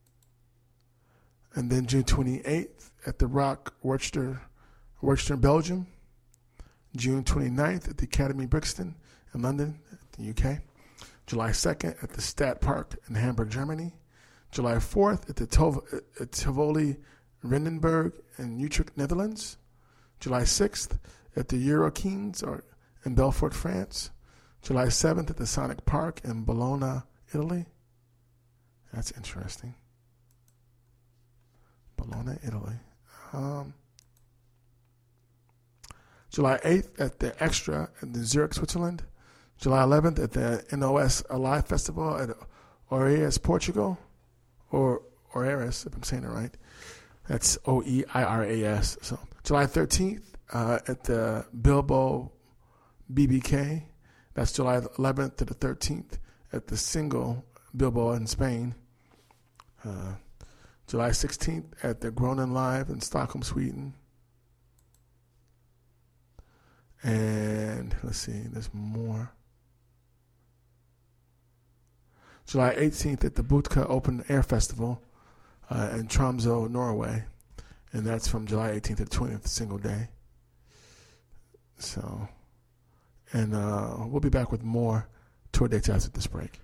And then June 28th at the Rock Worcester, Belgium. June 29th at the Academy Brixton in London, the UK. July 2nd at the Stad Park in Hamburg, Germany. July 4th at the Tivoli Rendenburg in Utrecht, Netherlands. July 6th at the Eurokines in Belfort, France. July 7th at the Sonic Park in Bologna, Italy. That's interesting. Bologna, Italy. July 8th at the Extra in Zurich, Switzerland. July 11th at the NOS Alive Festival at Oeiras, Portugal. Or Oeiras, if I'm saying it right. That's Oeiras. So July 13th at the Bilbao BBK. That's July 11th to the 13th at the Single Bilbao in Spain. July 16th at the Groningen Live in Stockholm, Sweden. And let's see, there's more. July 18th at the Botka Open Air Festival in Tromsø, Norway. And that's from July 18th to 20th, single day. So, and we'll be back with more tour dates after this break.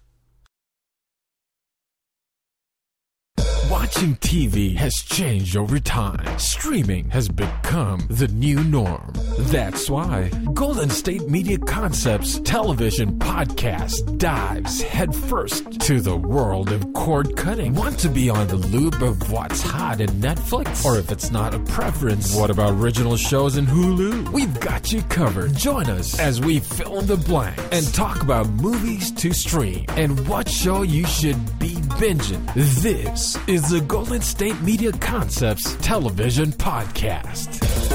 Watching TV has changed over time. Streaming has become the new norm. That's why Golden State Media Concepts television podcast dives headfirst to the world of cord cutting. Want to be on the loop of what's hot in Netflix? Or if it's not a preference, what about original shows in Hulu? We've got you covered. Join us as we fill in the blanks and talk about movies to stream and what show you should be binging. This is the Golden State Media Concepts television podcast.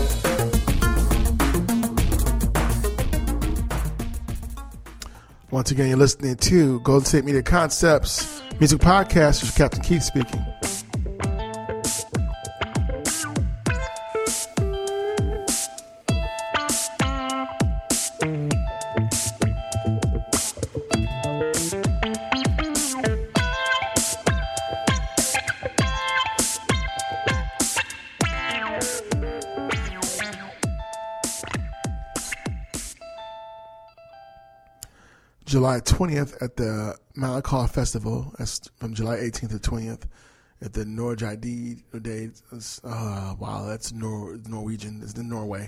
Once again, you're listening to Golden State Media Concepts music podcast. This is Captain Keith speaking. July 20th at the Malakoff Festival. That's from July 18th to 20th at the Norgeide Day. Wow, that's Norwegian. It's in Norway.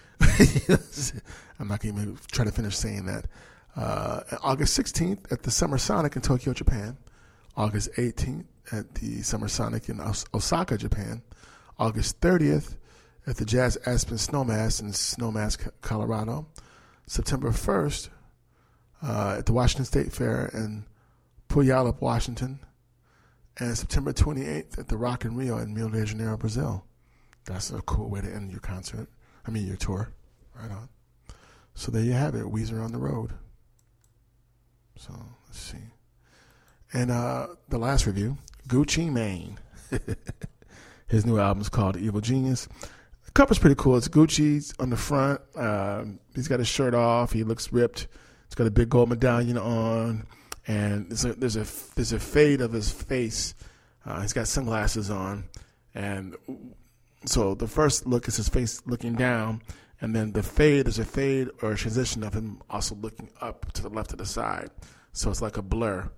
I'm not going to even try to finish saying that. August 16th at the Summer Sonic in Tokyo, Japan. August 18th at the Summer Sonic in Osaka, Japan. August 30th at the Jazz Aspen Snowmass in Snowmass, Colorado. September 1st at the Washington State Fair in Puyallup, Washington. And September 28th at the Rock in Rio in Rio de Janeiro, Brazil. That's a cool way to end your your tour. Right on. So there you have it, Weezer on the road. So let's see. And the last review, Gucci Mane. His new album is called Evil Genius. The cover's pretty cool. It's Gucci's on the front. He's got his shirt off. He looks ripped. He's got a big gold medallion on, and there's a fade of his face. He's got sunglasses on, and so the first look is his face looking down, and then the fade is a fade or a transition of him also looking up to the left of the side. So it's like a blur.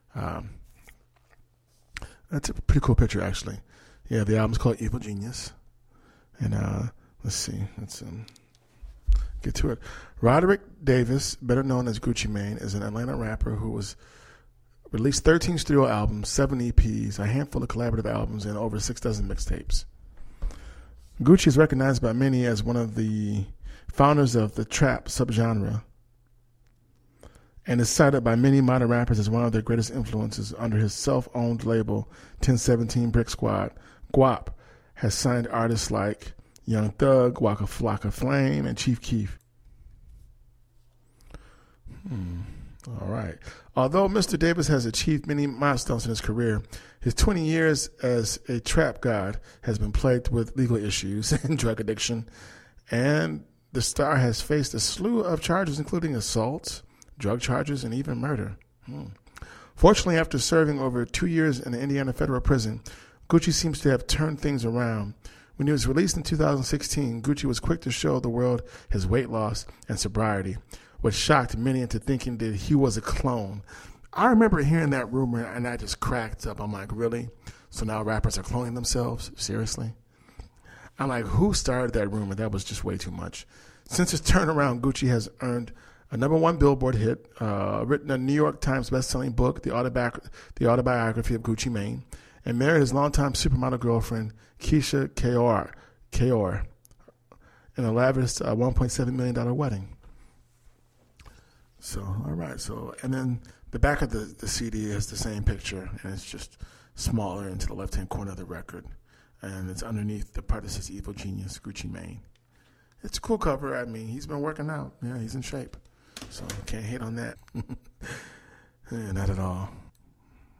That's a pretty cool picture, actually. Yeah, the album's called Evil Genius, and let's see, let's get to it. Roderick Davis, better known as Gucci Mane, is an Atlanta rapper who was released 13 studio albums, 7 EPs, a handful of collaborative albums, and over 6 dozen mixtapes. Gucci is recognized by many as one of the founders of the trap subgenre and is cited by many modern rappers as one of their greatest influences. Under his self-owned label, 1017 Brick Squad, Guap has signed artists like Young Thug, Waka Flocka Flame, and Chief Keef. All right. Although Mr. Davis has achieved many milestones in his career, his 20 years as a trap god has been plagued with legal issues and drug addiction, and the star has faced a slew of charges, including assaults, drug charges, and even murder. Fortunately, after serving over 2 years in an Indiana federal prison, Gucci seems to have turned things around. When he was released in 2016, Gucci was quick to show the world his weight loss and sobriety, which shocked many into thinking that he was a clone. I remember hearing that rumor, and I just cracked up. I'm like, really? So now rappers are cloning themselves? Seriously? I'm like, who started that rumor? That was just way too much. Since his turnaround, Gucci has earned a #1 Billboard hit, written a New York Times best-selling book, The Autobiography of Gucci Mane, and married his longtime supermodel girlfriend, Keisha Kayor, in a lavish $1.7 million wedding. So, all right. So, and then the back of the CD is the same picture, and it's just smaller into the left-hand corner of the record. And it's underneath the part that says Evil Genius, Gucci Mane. It's a cool cover. I mean, he's been working out. Yeah, he's in shape. So, can't hate on that. Yeah, not at all.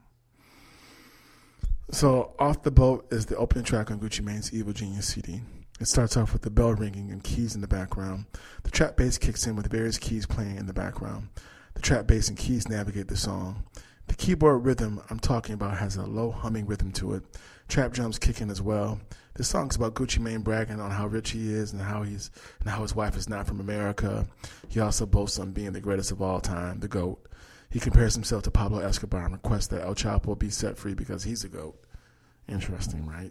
So, Off the Boat is the opening track on Gucci Mane's Evil Genius CD. It starts off with the bell ringing and keys in the background. The trap bass kicks in with various keys playing in the background. The trap bass and keys navigate the song. The keyboard rhythm I'm talking about has a low humming rhythm to it. Trap drums kick in as well. This song's about Gucci Mane bragging on how rich he is and how his wife is not from America. He also boasts on being the greatest of all time, the GOAT. He compares himself to Pablo Escobar and requests that El Chapo be set free because he's a GOAT. Interesting, right?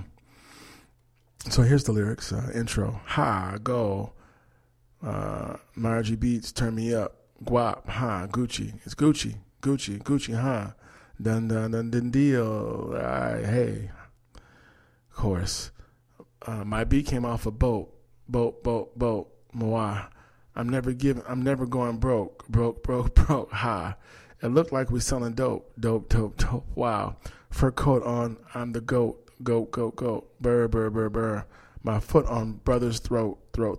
So here's the lyrics. Intro. Ha, go. Margie Beats, turn me up. Guap, ha, Gucci. It's Gucci. Gucci, Gucci, ha. Dun, dun, dun, dun, deal. Hey. Chorus. My beat came off a boat. Boat. Moa. I'm never going broke. Broke. Ha. It looked like we selling dope. Dope. Wow. Fur coat on. I'm the GOAT. Goat. Burr. My foot on brother's throat.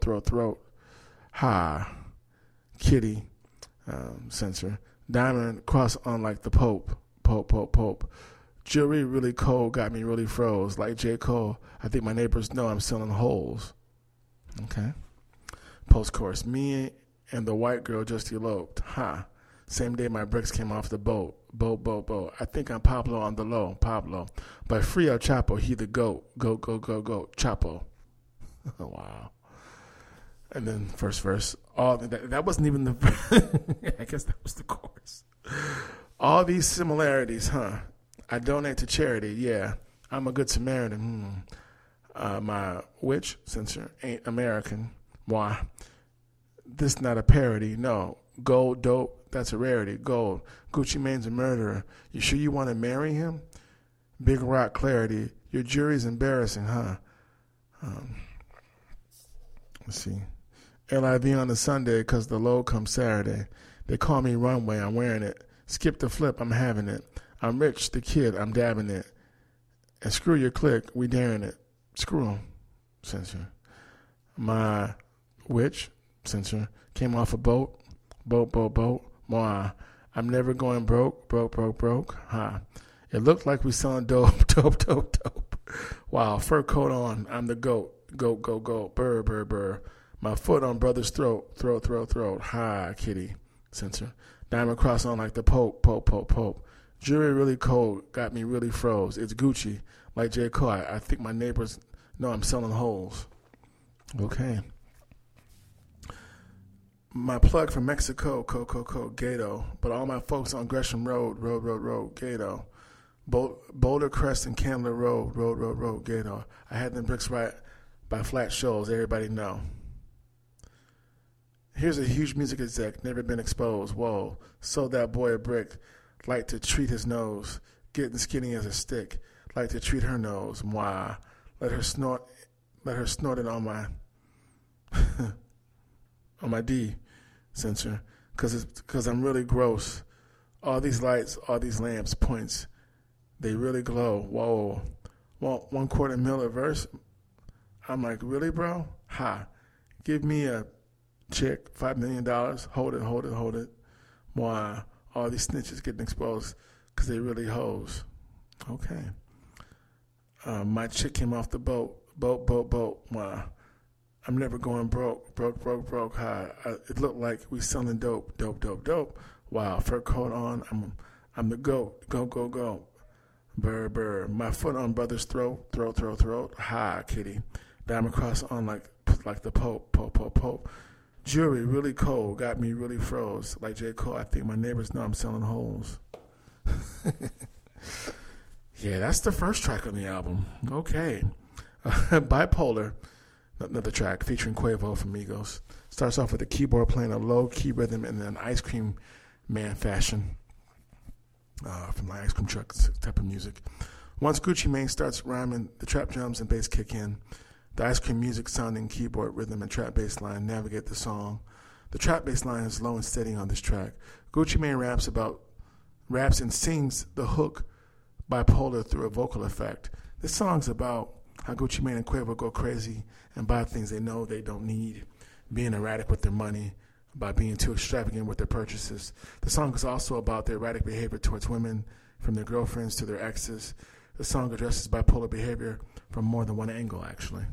Ha. Kitty. Censor. Diamond cross on like the Pope. Jewelry really cold, got me really froze. Like J. Cole, I think my neighbors know I'm selling holes. Okay. Post-chorus. Me and the white girl just eloped. Ha. Same day my bricks came off the boat. Boat. I think I'm Pablo on the low. Pablo. But free El Chapo, he the GOAT. Go. Chapo. Wow. And then first verse. That wasn't even the... I guess that was the chorus. All these similarities, huh? I donate to charity, yeah. I'm a good Samaritan. My witch, censor, ain't American. Why? This not a parody, no. Gold, dope, that's a rarity. Gold. Gucci Mane's a murderer. You sure you want to marry him? Big rock clarity. Your jury's embarrassing, huh? Let's see. LIV on a Sunday because the low comes Saturday. They call me Runway, I'm wearing it. Skip the flip, I'm having it. I'm rich, the kid, I'm dabbing it. And screw your clique, we daring it. Screw 'em, censor. My witch, censor, came off a boat. Boat. Moi. I'm never going broke. Ha. It looked like we selling dope. Wow, fur coat on, I'm the GOAT. Go. Burr. My foot on brother's throat. Ha, kitty, censor. Diamond cross on like the Pope. Jewelry really cold, got me really froze. It's Gucci, like J. Cole. I think my neighbors know I'm selling holes. Okay. My plug from Mexico, Gato. But all my folks on Gresham Road, Gato. Boulder Crest and Candler Road, Gato. I had them bricks right by Flat Shoals, everybody know. Here's a huge music exec, never been exposed. Whoa, sold that boy a brick. Like to treat his nose, getting skinny as a stick. Like to treat her nose. Mwah. Let her snort it on my on my D, censor. Cause I'm really gross. All these lights, all these lamps, points, they really glow. Whoa. Want $250,000 a verse? I'm like, really, bro? Ha. Give me a check, $5 million. Hold it. Mwah. All these snitches getting exposed because they really hoes. Okay. My chick came off the boat. Wow. I'm never going broke. High. It looked like we selling dope. Wow. Fur coat on. I'm the GOAT. Go. Burr. My foot on brother's throat. Hi, kitty. Diamond cross on like the Pope. Jewelry really cold, got me really froze. Like J. Cole, I think my neighbors know I'm selling holes. Yeah, that's the first track on the album. Okay. Bipolar, another track featuring Quavo from Migos. Starts off with the keyboard playing a low key rhythm in an Ice Cream Man fashion. From the Ice Cream Truck type of music. Once Gucci Mane starts rhyming, the trap drums and bass kick in. The Ice Cream music sounding keyboard rhythm and trap bass line navigate the song. The trap bass line is low and steady on this track. Gucci Mane raps and sings the hook Bipolar through a vocal effect. This song's about how Gucci Mane and Quavo go crazy and buy things they know they don't need, being erratic with their money, by being too extravagant with their purchases. The song is also about their erratic behavior towards women, from their girlfriends to their exes. The song addresses bipolar behavior from more than one angle, actually.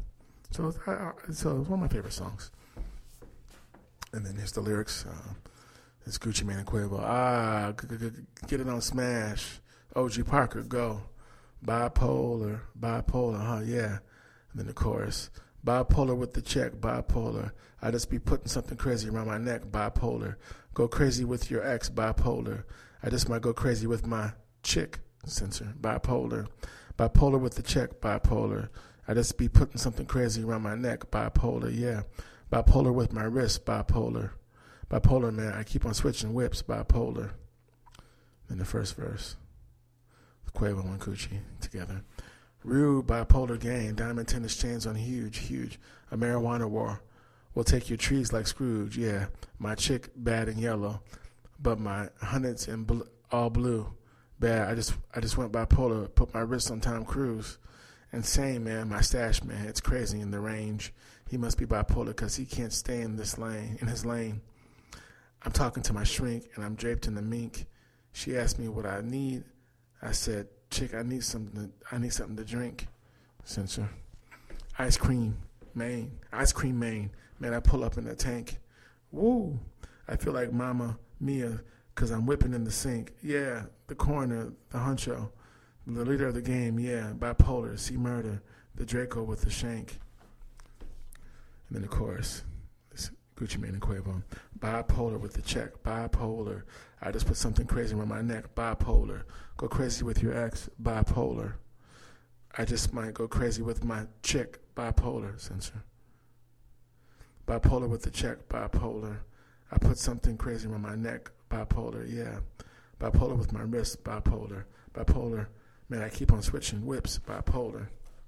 So it's one of my favorite songs. And then here's the lyrics. It's Gucci Mane and Quavo. Get it on Smash. OG Parker, go. Bipolar, yeah. And then the chorus. Bipolar with the check, bipolar. I just be putting something crazy around my neck, bipolar. Go crazy with your ex, bipolar. I just might go crazy with my chick, censor, bipolar. Bipolar with the check, bipolar. I just be putting something crazy around my neck, bipolar, yeah. Bipolar with my wrist, bipolar. Bipolar, man, I keep on switching whips, bipolar. Then the first verse. Quavo and Gucci together. Rude bipolar gang, diamond tennis chains on huge. A marijuana war. We'll take your trees like Scrooge, yeah. My chick bad and yellow, but my hundreds in all blue. Bad, I just went bipolar, put my wrist on Tom Cruise. Insane, man, my stash, man, it's crazy in the range. He must be bipolar because he can't stay in his lane. I'm talking to my shrink and I'm draped in the mink. She asked me what I need. I said, chick, I need something to drink. Censor. Ice cream, Maine. Man, I pull up in the tank. Woo. I feel like Mama Mia because I'm whipping in the sink. Yeah, the corner, the huncho, the leader of the game, yeah, bipolar, see murder, the Draco with the shank. And then the chorus. It's Gucci Mane and Quavo. Bipolar with the check, bipolar. I just put something crazy around my neck, bipolar. Go crazy with your ex, bipolar. I just might go crazy with my chick, bipolar, censor. Bipolar with the check, bipolar. I put something crazy around my neck, bipolar, yeah. Bipolar with my wrist, bipolar. Bipolar, man, I keep on switching whips, bipolar.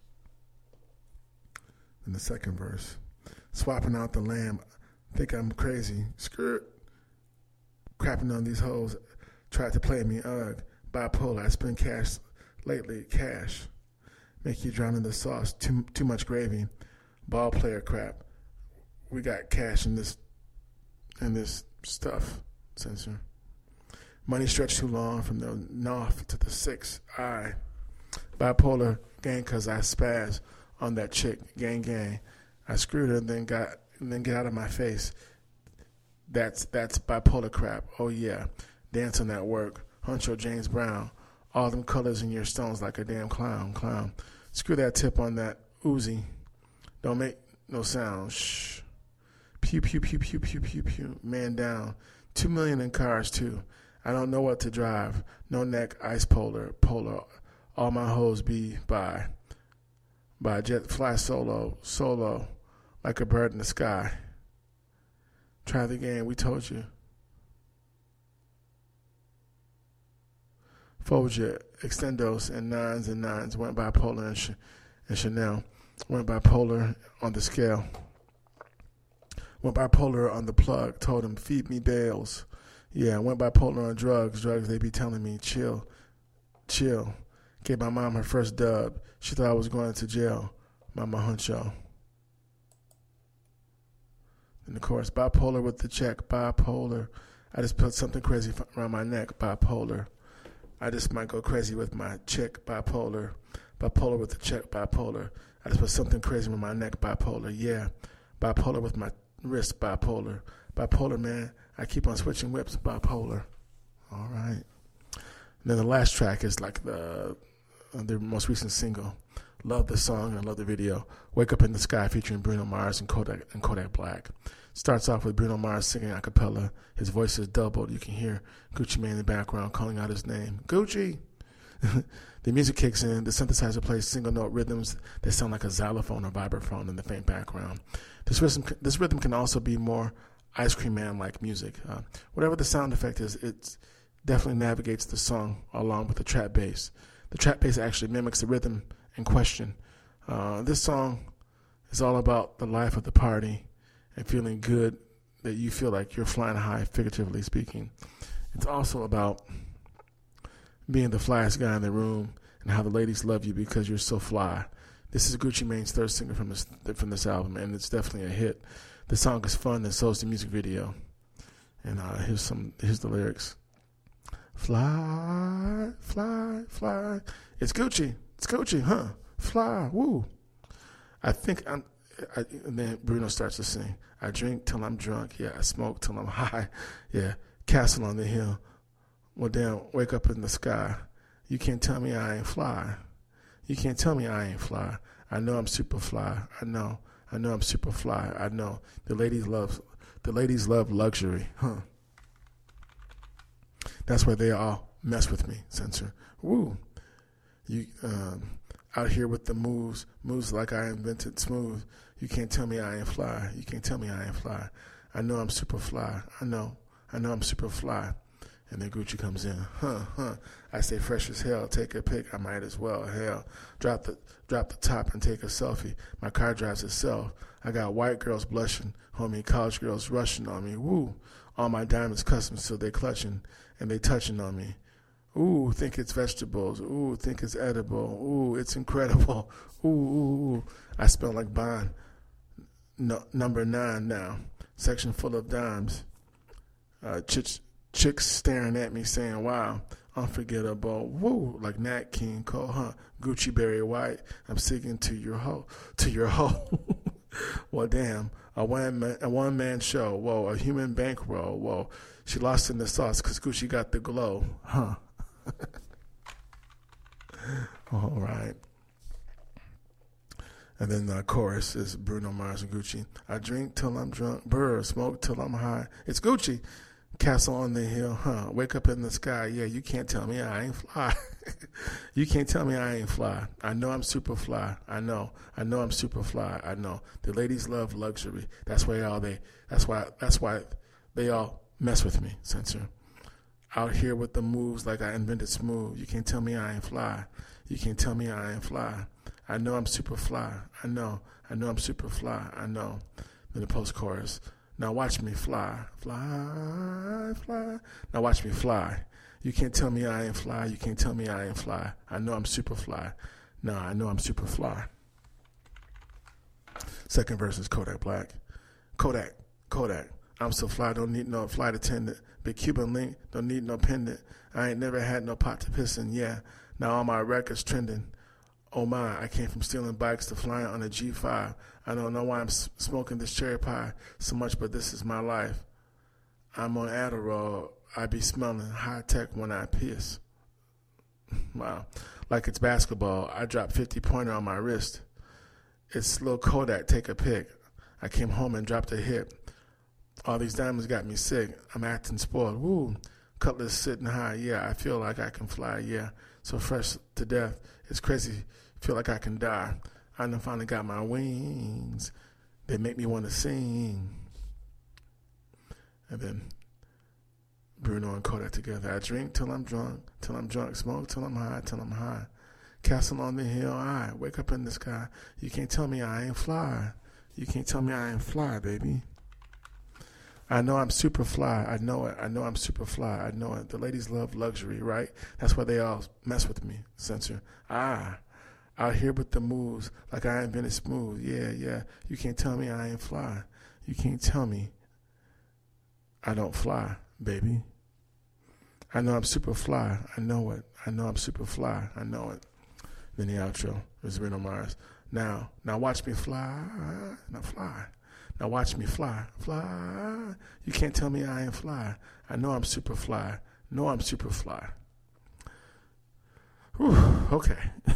In the second verse. Swapping out the lamb, think I'm crazy. Skirt. Crapping on these hoes, tried to play me, bipolar. I spend cash lately, cash. Make you drown in the sauce, too much gravy. Ball player crap. We got cash in this stuff, censor. Money stretched too long from the north to the 6th. Bipolar gang cause I spaz on that chick, gang. I screwed her and then get out of my face. That's bipolar crap. Oh yeah. Dance on that work. Huncho James Brown. All them colors in your stones like a damn clown. Screw that tip on that Uzi. Don't make no sound. Shh. Pew, pew, pew, pew, pew, pew, pew. Man down. 2 million in cars too. I don't know what to drive. No neck, ice polar. All my hoes be by jet fly solo, like a bird in the sky. Try the game, we told you. Folger, Extendos, and nines went bipolar and Chanel. Went bipolar on the scale. Went bipolar on the plug. Told him, feed me bales. Yeah, went bipolar on drugs. They be telling me, chill. Gave my mom her first dub. She thought I was going to jail. Mama huncho. And of course, bipolar with the check, bipolar. I just put something crazy around my neck, bipolar. I just might go crazy with my chick, bipolar. Bipolar with the check, bipolar. I just put something crazy around my neck, bipolar. Yeah, bipolar with my wrist, bipolar. Bipolar, man. I keep on switching whips, bipolar. All right. And then the last track is like their most recent single. Love the song and I love the video. Wake Up in the Sky featuring Bruno Mars and Kodak Black. Starts off with Bruno Mars singing a cappella. His voice is doubled. You can hear Gucci Mane in the background calling out his name. Gucci! The music kicks in. The synthesizer plays single note rhythms that sound like a xylophone or vibraphone in the faint background. This rhythm can also be more Ice Cream Man-like music. Whatever the sound effect is, it definitely navigates the song along with the trap bass. The trap bass actually mimics the rhythm in question. This song is all about the life of the party and feeling good, that you feel like you're flying high, figuratively speaking. It's also about being the flyest guy in the room and how the ladies love you because you're so fly. This is Gucci Mane's third single from this album, and it's definitely a hit. The song is fun, and so is the music video. And here's the lyrics. Fly, fly, fly. It's Gucci, huh? Fly, woo. I think And then Bruno starts to sing. I drink till I'm drunk. Yeah, I smoke till I'm high. Yeah, castle on the hill. Well, damn, wake up in the sky. You can't tell me I ain't fly. You can't tell me I ain't fly. I know I'm super fly. I know I'm super fly. I know the ladies love luxury. Huh. That's why they all mess with me, censor. Woo. You out here with the moves like I invented smooth. You can't tell me I ain't fly. You can't tell me I ain't fly. I know I'm super fly. I know I'm super fly. And then Gucci comes in. I stay fresh as hell. Take a pic. I might as well. Hell, drop the top and take a selfie. My car drives itself. I got white girls blushing. Homie, college girls rushing on me. Woo. All my diamonds custom, so they clutching and they touching on me. Ooh, think it's vegetables. Ooh, think it's edible. Ooh, it's incredible. Ooh. I smell like Bond. No, number 9 now. Section full of dimes. Chicks staring at me saying, wow, unforgettable. Woo, like Nat King Cole, huh? Gucci Berry White. I'm singing to your hoe. Well, damn. A one-man show. Whoa, a human bankroll. Whoa, she lost in the sauce because Gucci got the glow. Huh. All right. And then the chorus is Bruno Mars and Gucci. I drink till I'm drunk. Brr, smoke till I'm high. It's Gucci. Castle on the hill, huh? Wake up in the sky. Yeah, you can't tell me I ain't fly. You can't tell me I ain't fly. I know I'm super fly. I know I'm super fly. I know. The ladies love luxury. That's why they all mess with me, censor. Out here with the moves like I invented smooth. You can't tell me I ain't fly. You can't tell me I ain't fly. I know I'm super fly. I know I'm super fly. I know. Then the post-chorus. Now watch me fly. Fly, fly. Now watch me fly. You can't tell me I ain't fly. You can't tell me I ain't fly. I know I'm super fly. No, I know I'm super fly. Second verse is Kodak Black. Kodak. I'm so fly, don't need no flight attendant. Big Cuban link, don't need no pendant. I ain't never had no pot to piss in, yeah. Now all my records trending. Oh my, I came from stealing bikes to flying on a G5. I don't know why I'm smoking this cherry pie so much, but this is my life. I'm on Adderall. I be smelling high tech when I piss. Wow. Like it's basketball. I dropped 50-pointer on my wrist. It's Lil Kodak, take a pic. I came home and dropped a hit. All these diamonds got me sick. I'm acting spoiled. Woo. Cutlass sitting high. Yeah, I feel like I can fly. Yeah. So fresh to death. It's crazy. Feel like I can die. I done finally got my wings. They make me want to sing. And then Bruno and Kodak together. I drink till I'm drunk. Smoke till I'm high. Castle on the hill. I wake up in the sky. You can't tell me I ain't fly. You can't tell me I ain't fly, baby. I know I'm super fly. I know it. I know I'm super fly. I know it. The ladies love luxury, right? That's why they all mess with me, censor. Out here with the moves like I ain't been as smooth. Yeah. You can't tell me I ain't fly. You can't tell me I don't fly, baby. I know I'm super fly. I know it. I know I'm super fly. I know it. Then the outro is Bruno Mars. Now watch me fly. Now fly. Now watch me fly. Fly. You can't tell me I ain't fly. I know I'm super fly. Know I'm super fly. Whew, okay.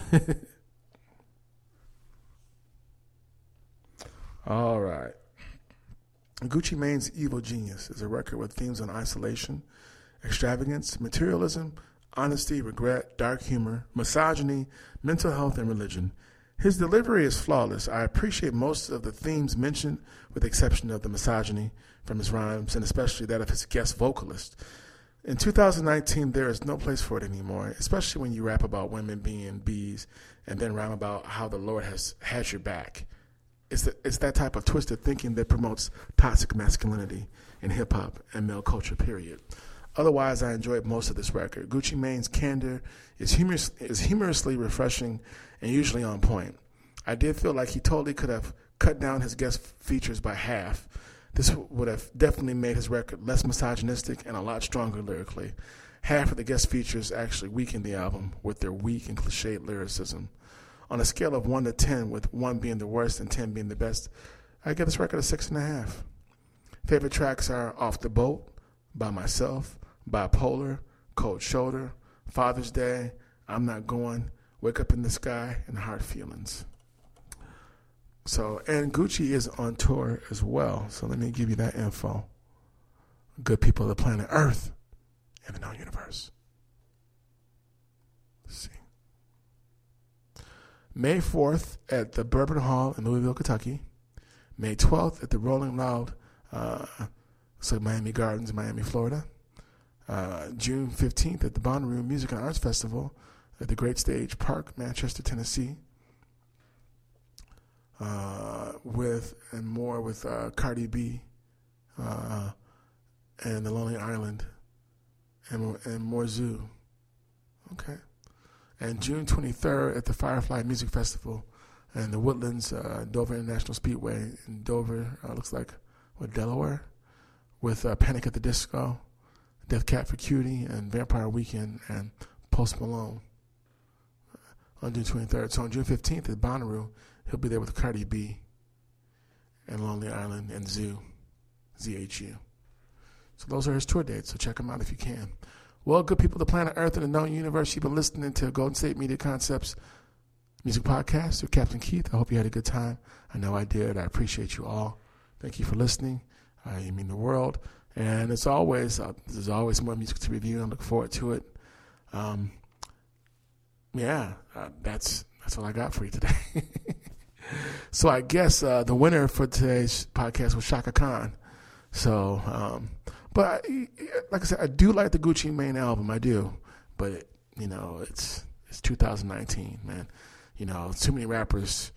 All right. Gucci Mane's Evil Genius is a record with themes on isolation, extravagance, materialism, honesty, regret, dark humor, misogyny, mental health, and religion. His delivery is flawless. I appreciate most of the themes mentioned, with the exception of the misogyny from his rhymes, and especially that of his guest vocalist. In 2019, there is no place for it anymore, especially when you rap about women being bees and then rhyme about how the Lord has had your back. It's that type of twisted thinking that promotes toxic masculinity in hip-hop and male culture, period. Otherwise, I enjoyed most of this record. Gucci Mane's candor is humorously refreshing and usually on point. I did feel like he totally could have cut down his guest features by half. This would have definitely made his record less misogynistic and a lot stronger lyrically. Half of the guest features actually weakened the album with their weak and cliched lyricism. on a scale of 1 to 10, with 1 being the worst and 10 being the best, I give this record a 6.5. Favorite tracks are Off the Boat, By Myself, Bipolar, Cold Shoulder, Father's Day, I'm Not Going, Wake Up in the Sky, and Hard Feelings. So, and Gucci is on tour as well. So let me give you that info. Good people of the planet Earth and the known universe. Let's see. May 4th at the Bourbon Hall in Louisville, Kentucky. May 12th at the Rolling Loud, Miami Gardens, Miami, Florida. June 15th at the Bonnaroo Music and Arts Festival at the Great Stage Park, Manchester, Tennessee. With Cardi B and The Lonely Island and more Zoo. Okay. And June 23rd at the Firefly Music Festival and the Woodlands Dover International Speedway in Dover, looks like Delaware, with Panic at the Disco, Death Cat for Cutie, and Vampire Weekend and Post Malone on June 23rd. So on June 15th at Bonnaroo, he'll be there with Cardi B and Lonely Island and Zoo, ZHU. So those are his tour dates, so check them out if you can. Well, good people of the planet Earth and the known universe, you've been listening to Golden State Media Concepts Music Podcast with Captain Keith. I hope you had a good time. I know I did. I appreciate you all. Thank you for listening. You mean the world. And as always, there's always more music to review. I look forward to it. That's all I got for you today. So I guess the winner for today's podcast was Shaka Khan. So, but like I said, I do like the Gucci Mane album. I do, but it's 2019, man. Too many rappers,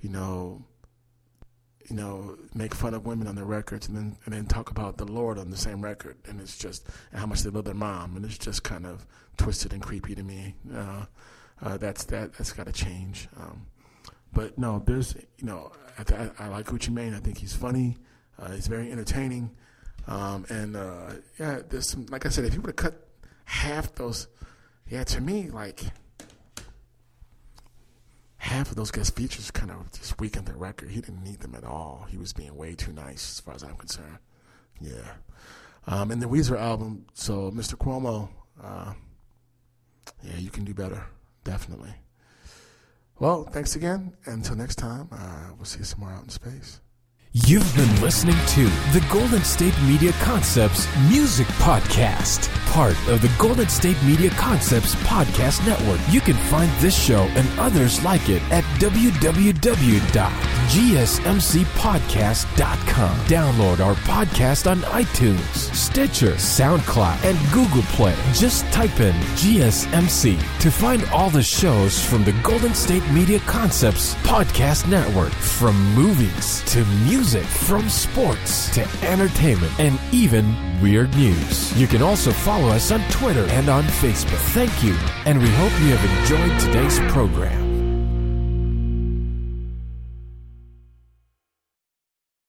make fun of women on their records and then talk about the Lord on the same record, and it's just and how much they love their mom, and it's just kind of twisted and creepy to me. That's got to change. But no, there's I like Gucci Mane. I think he's funny. He's very entertaining. There's some, like I said, if you would have cut half those, to me, like half of those guest features kind of just weakened the record. He didn't need them at all. He was being way too nice as far as I'm concerned. Yeah. And the Weezer album, so Mr. Cuomo, you can do better. Definitely. Well, thanks again. Until next time, we'll see you somewhere out in space. You've been listening to the Golden State Media Concepts Music Podcast, part of the Golden State Media Concepts Podcast Network. You can find this show and others like it at www.gsmcpodcast.com. Download our podcast on iTunes, Stitcher, SoundCloud, and Google Play. Just type in GSMC to find all the shows from the Golden State Media Concepts Podcast Network, from movies to music, from sports to entertainment, and even weird news. You can also follow us on Twitter and on Facebook. Thank you, and we hope you have enjoyed today's program.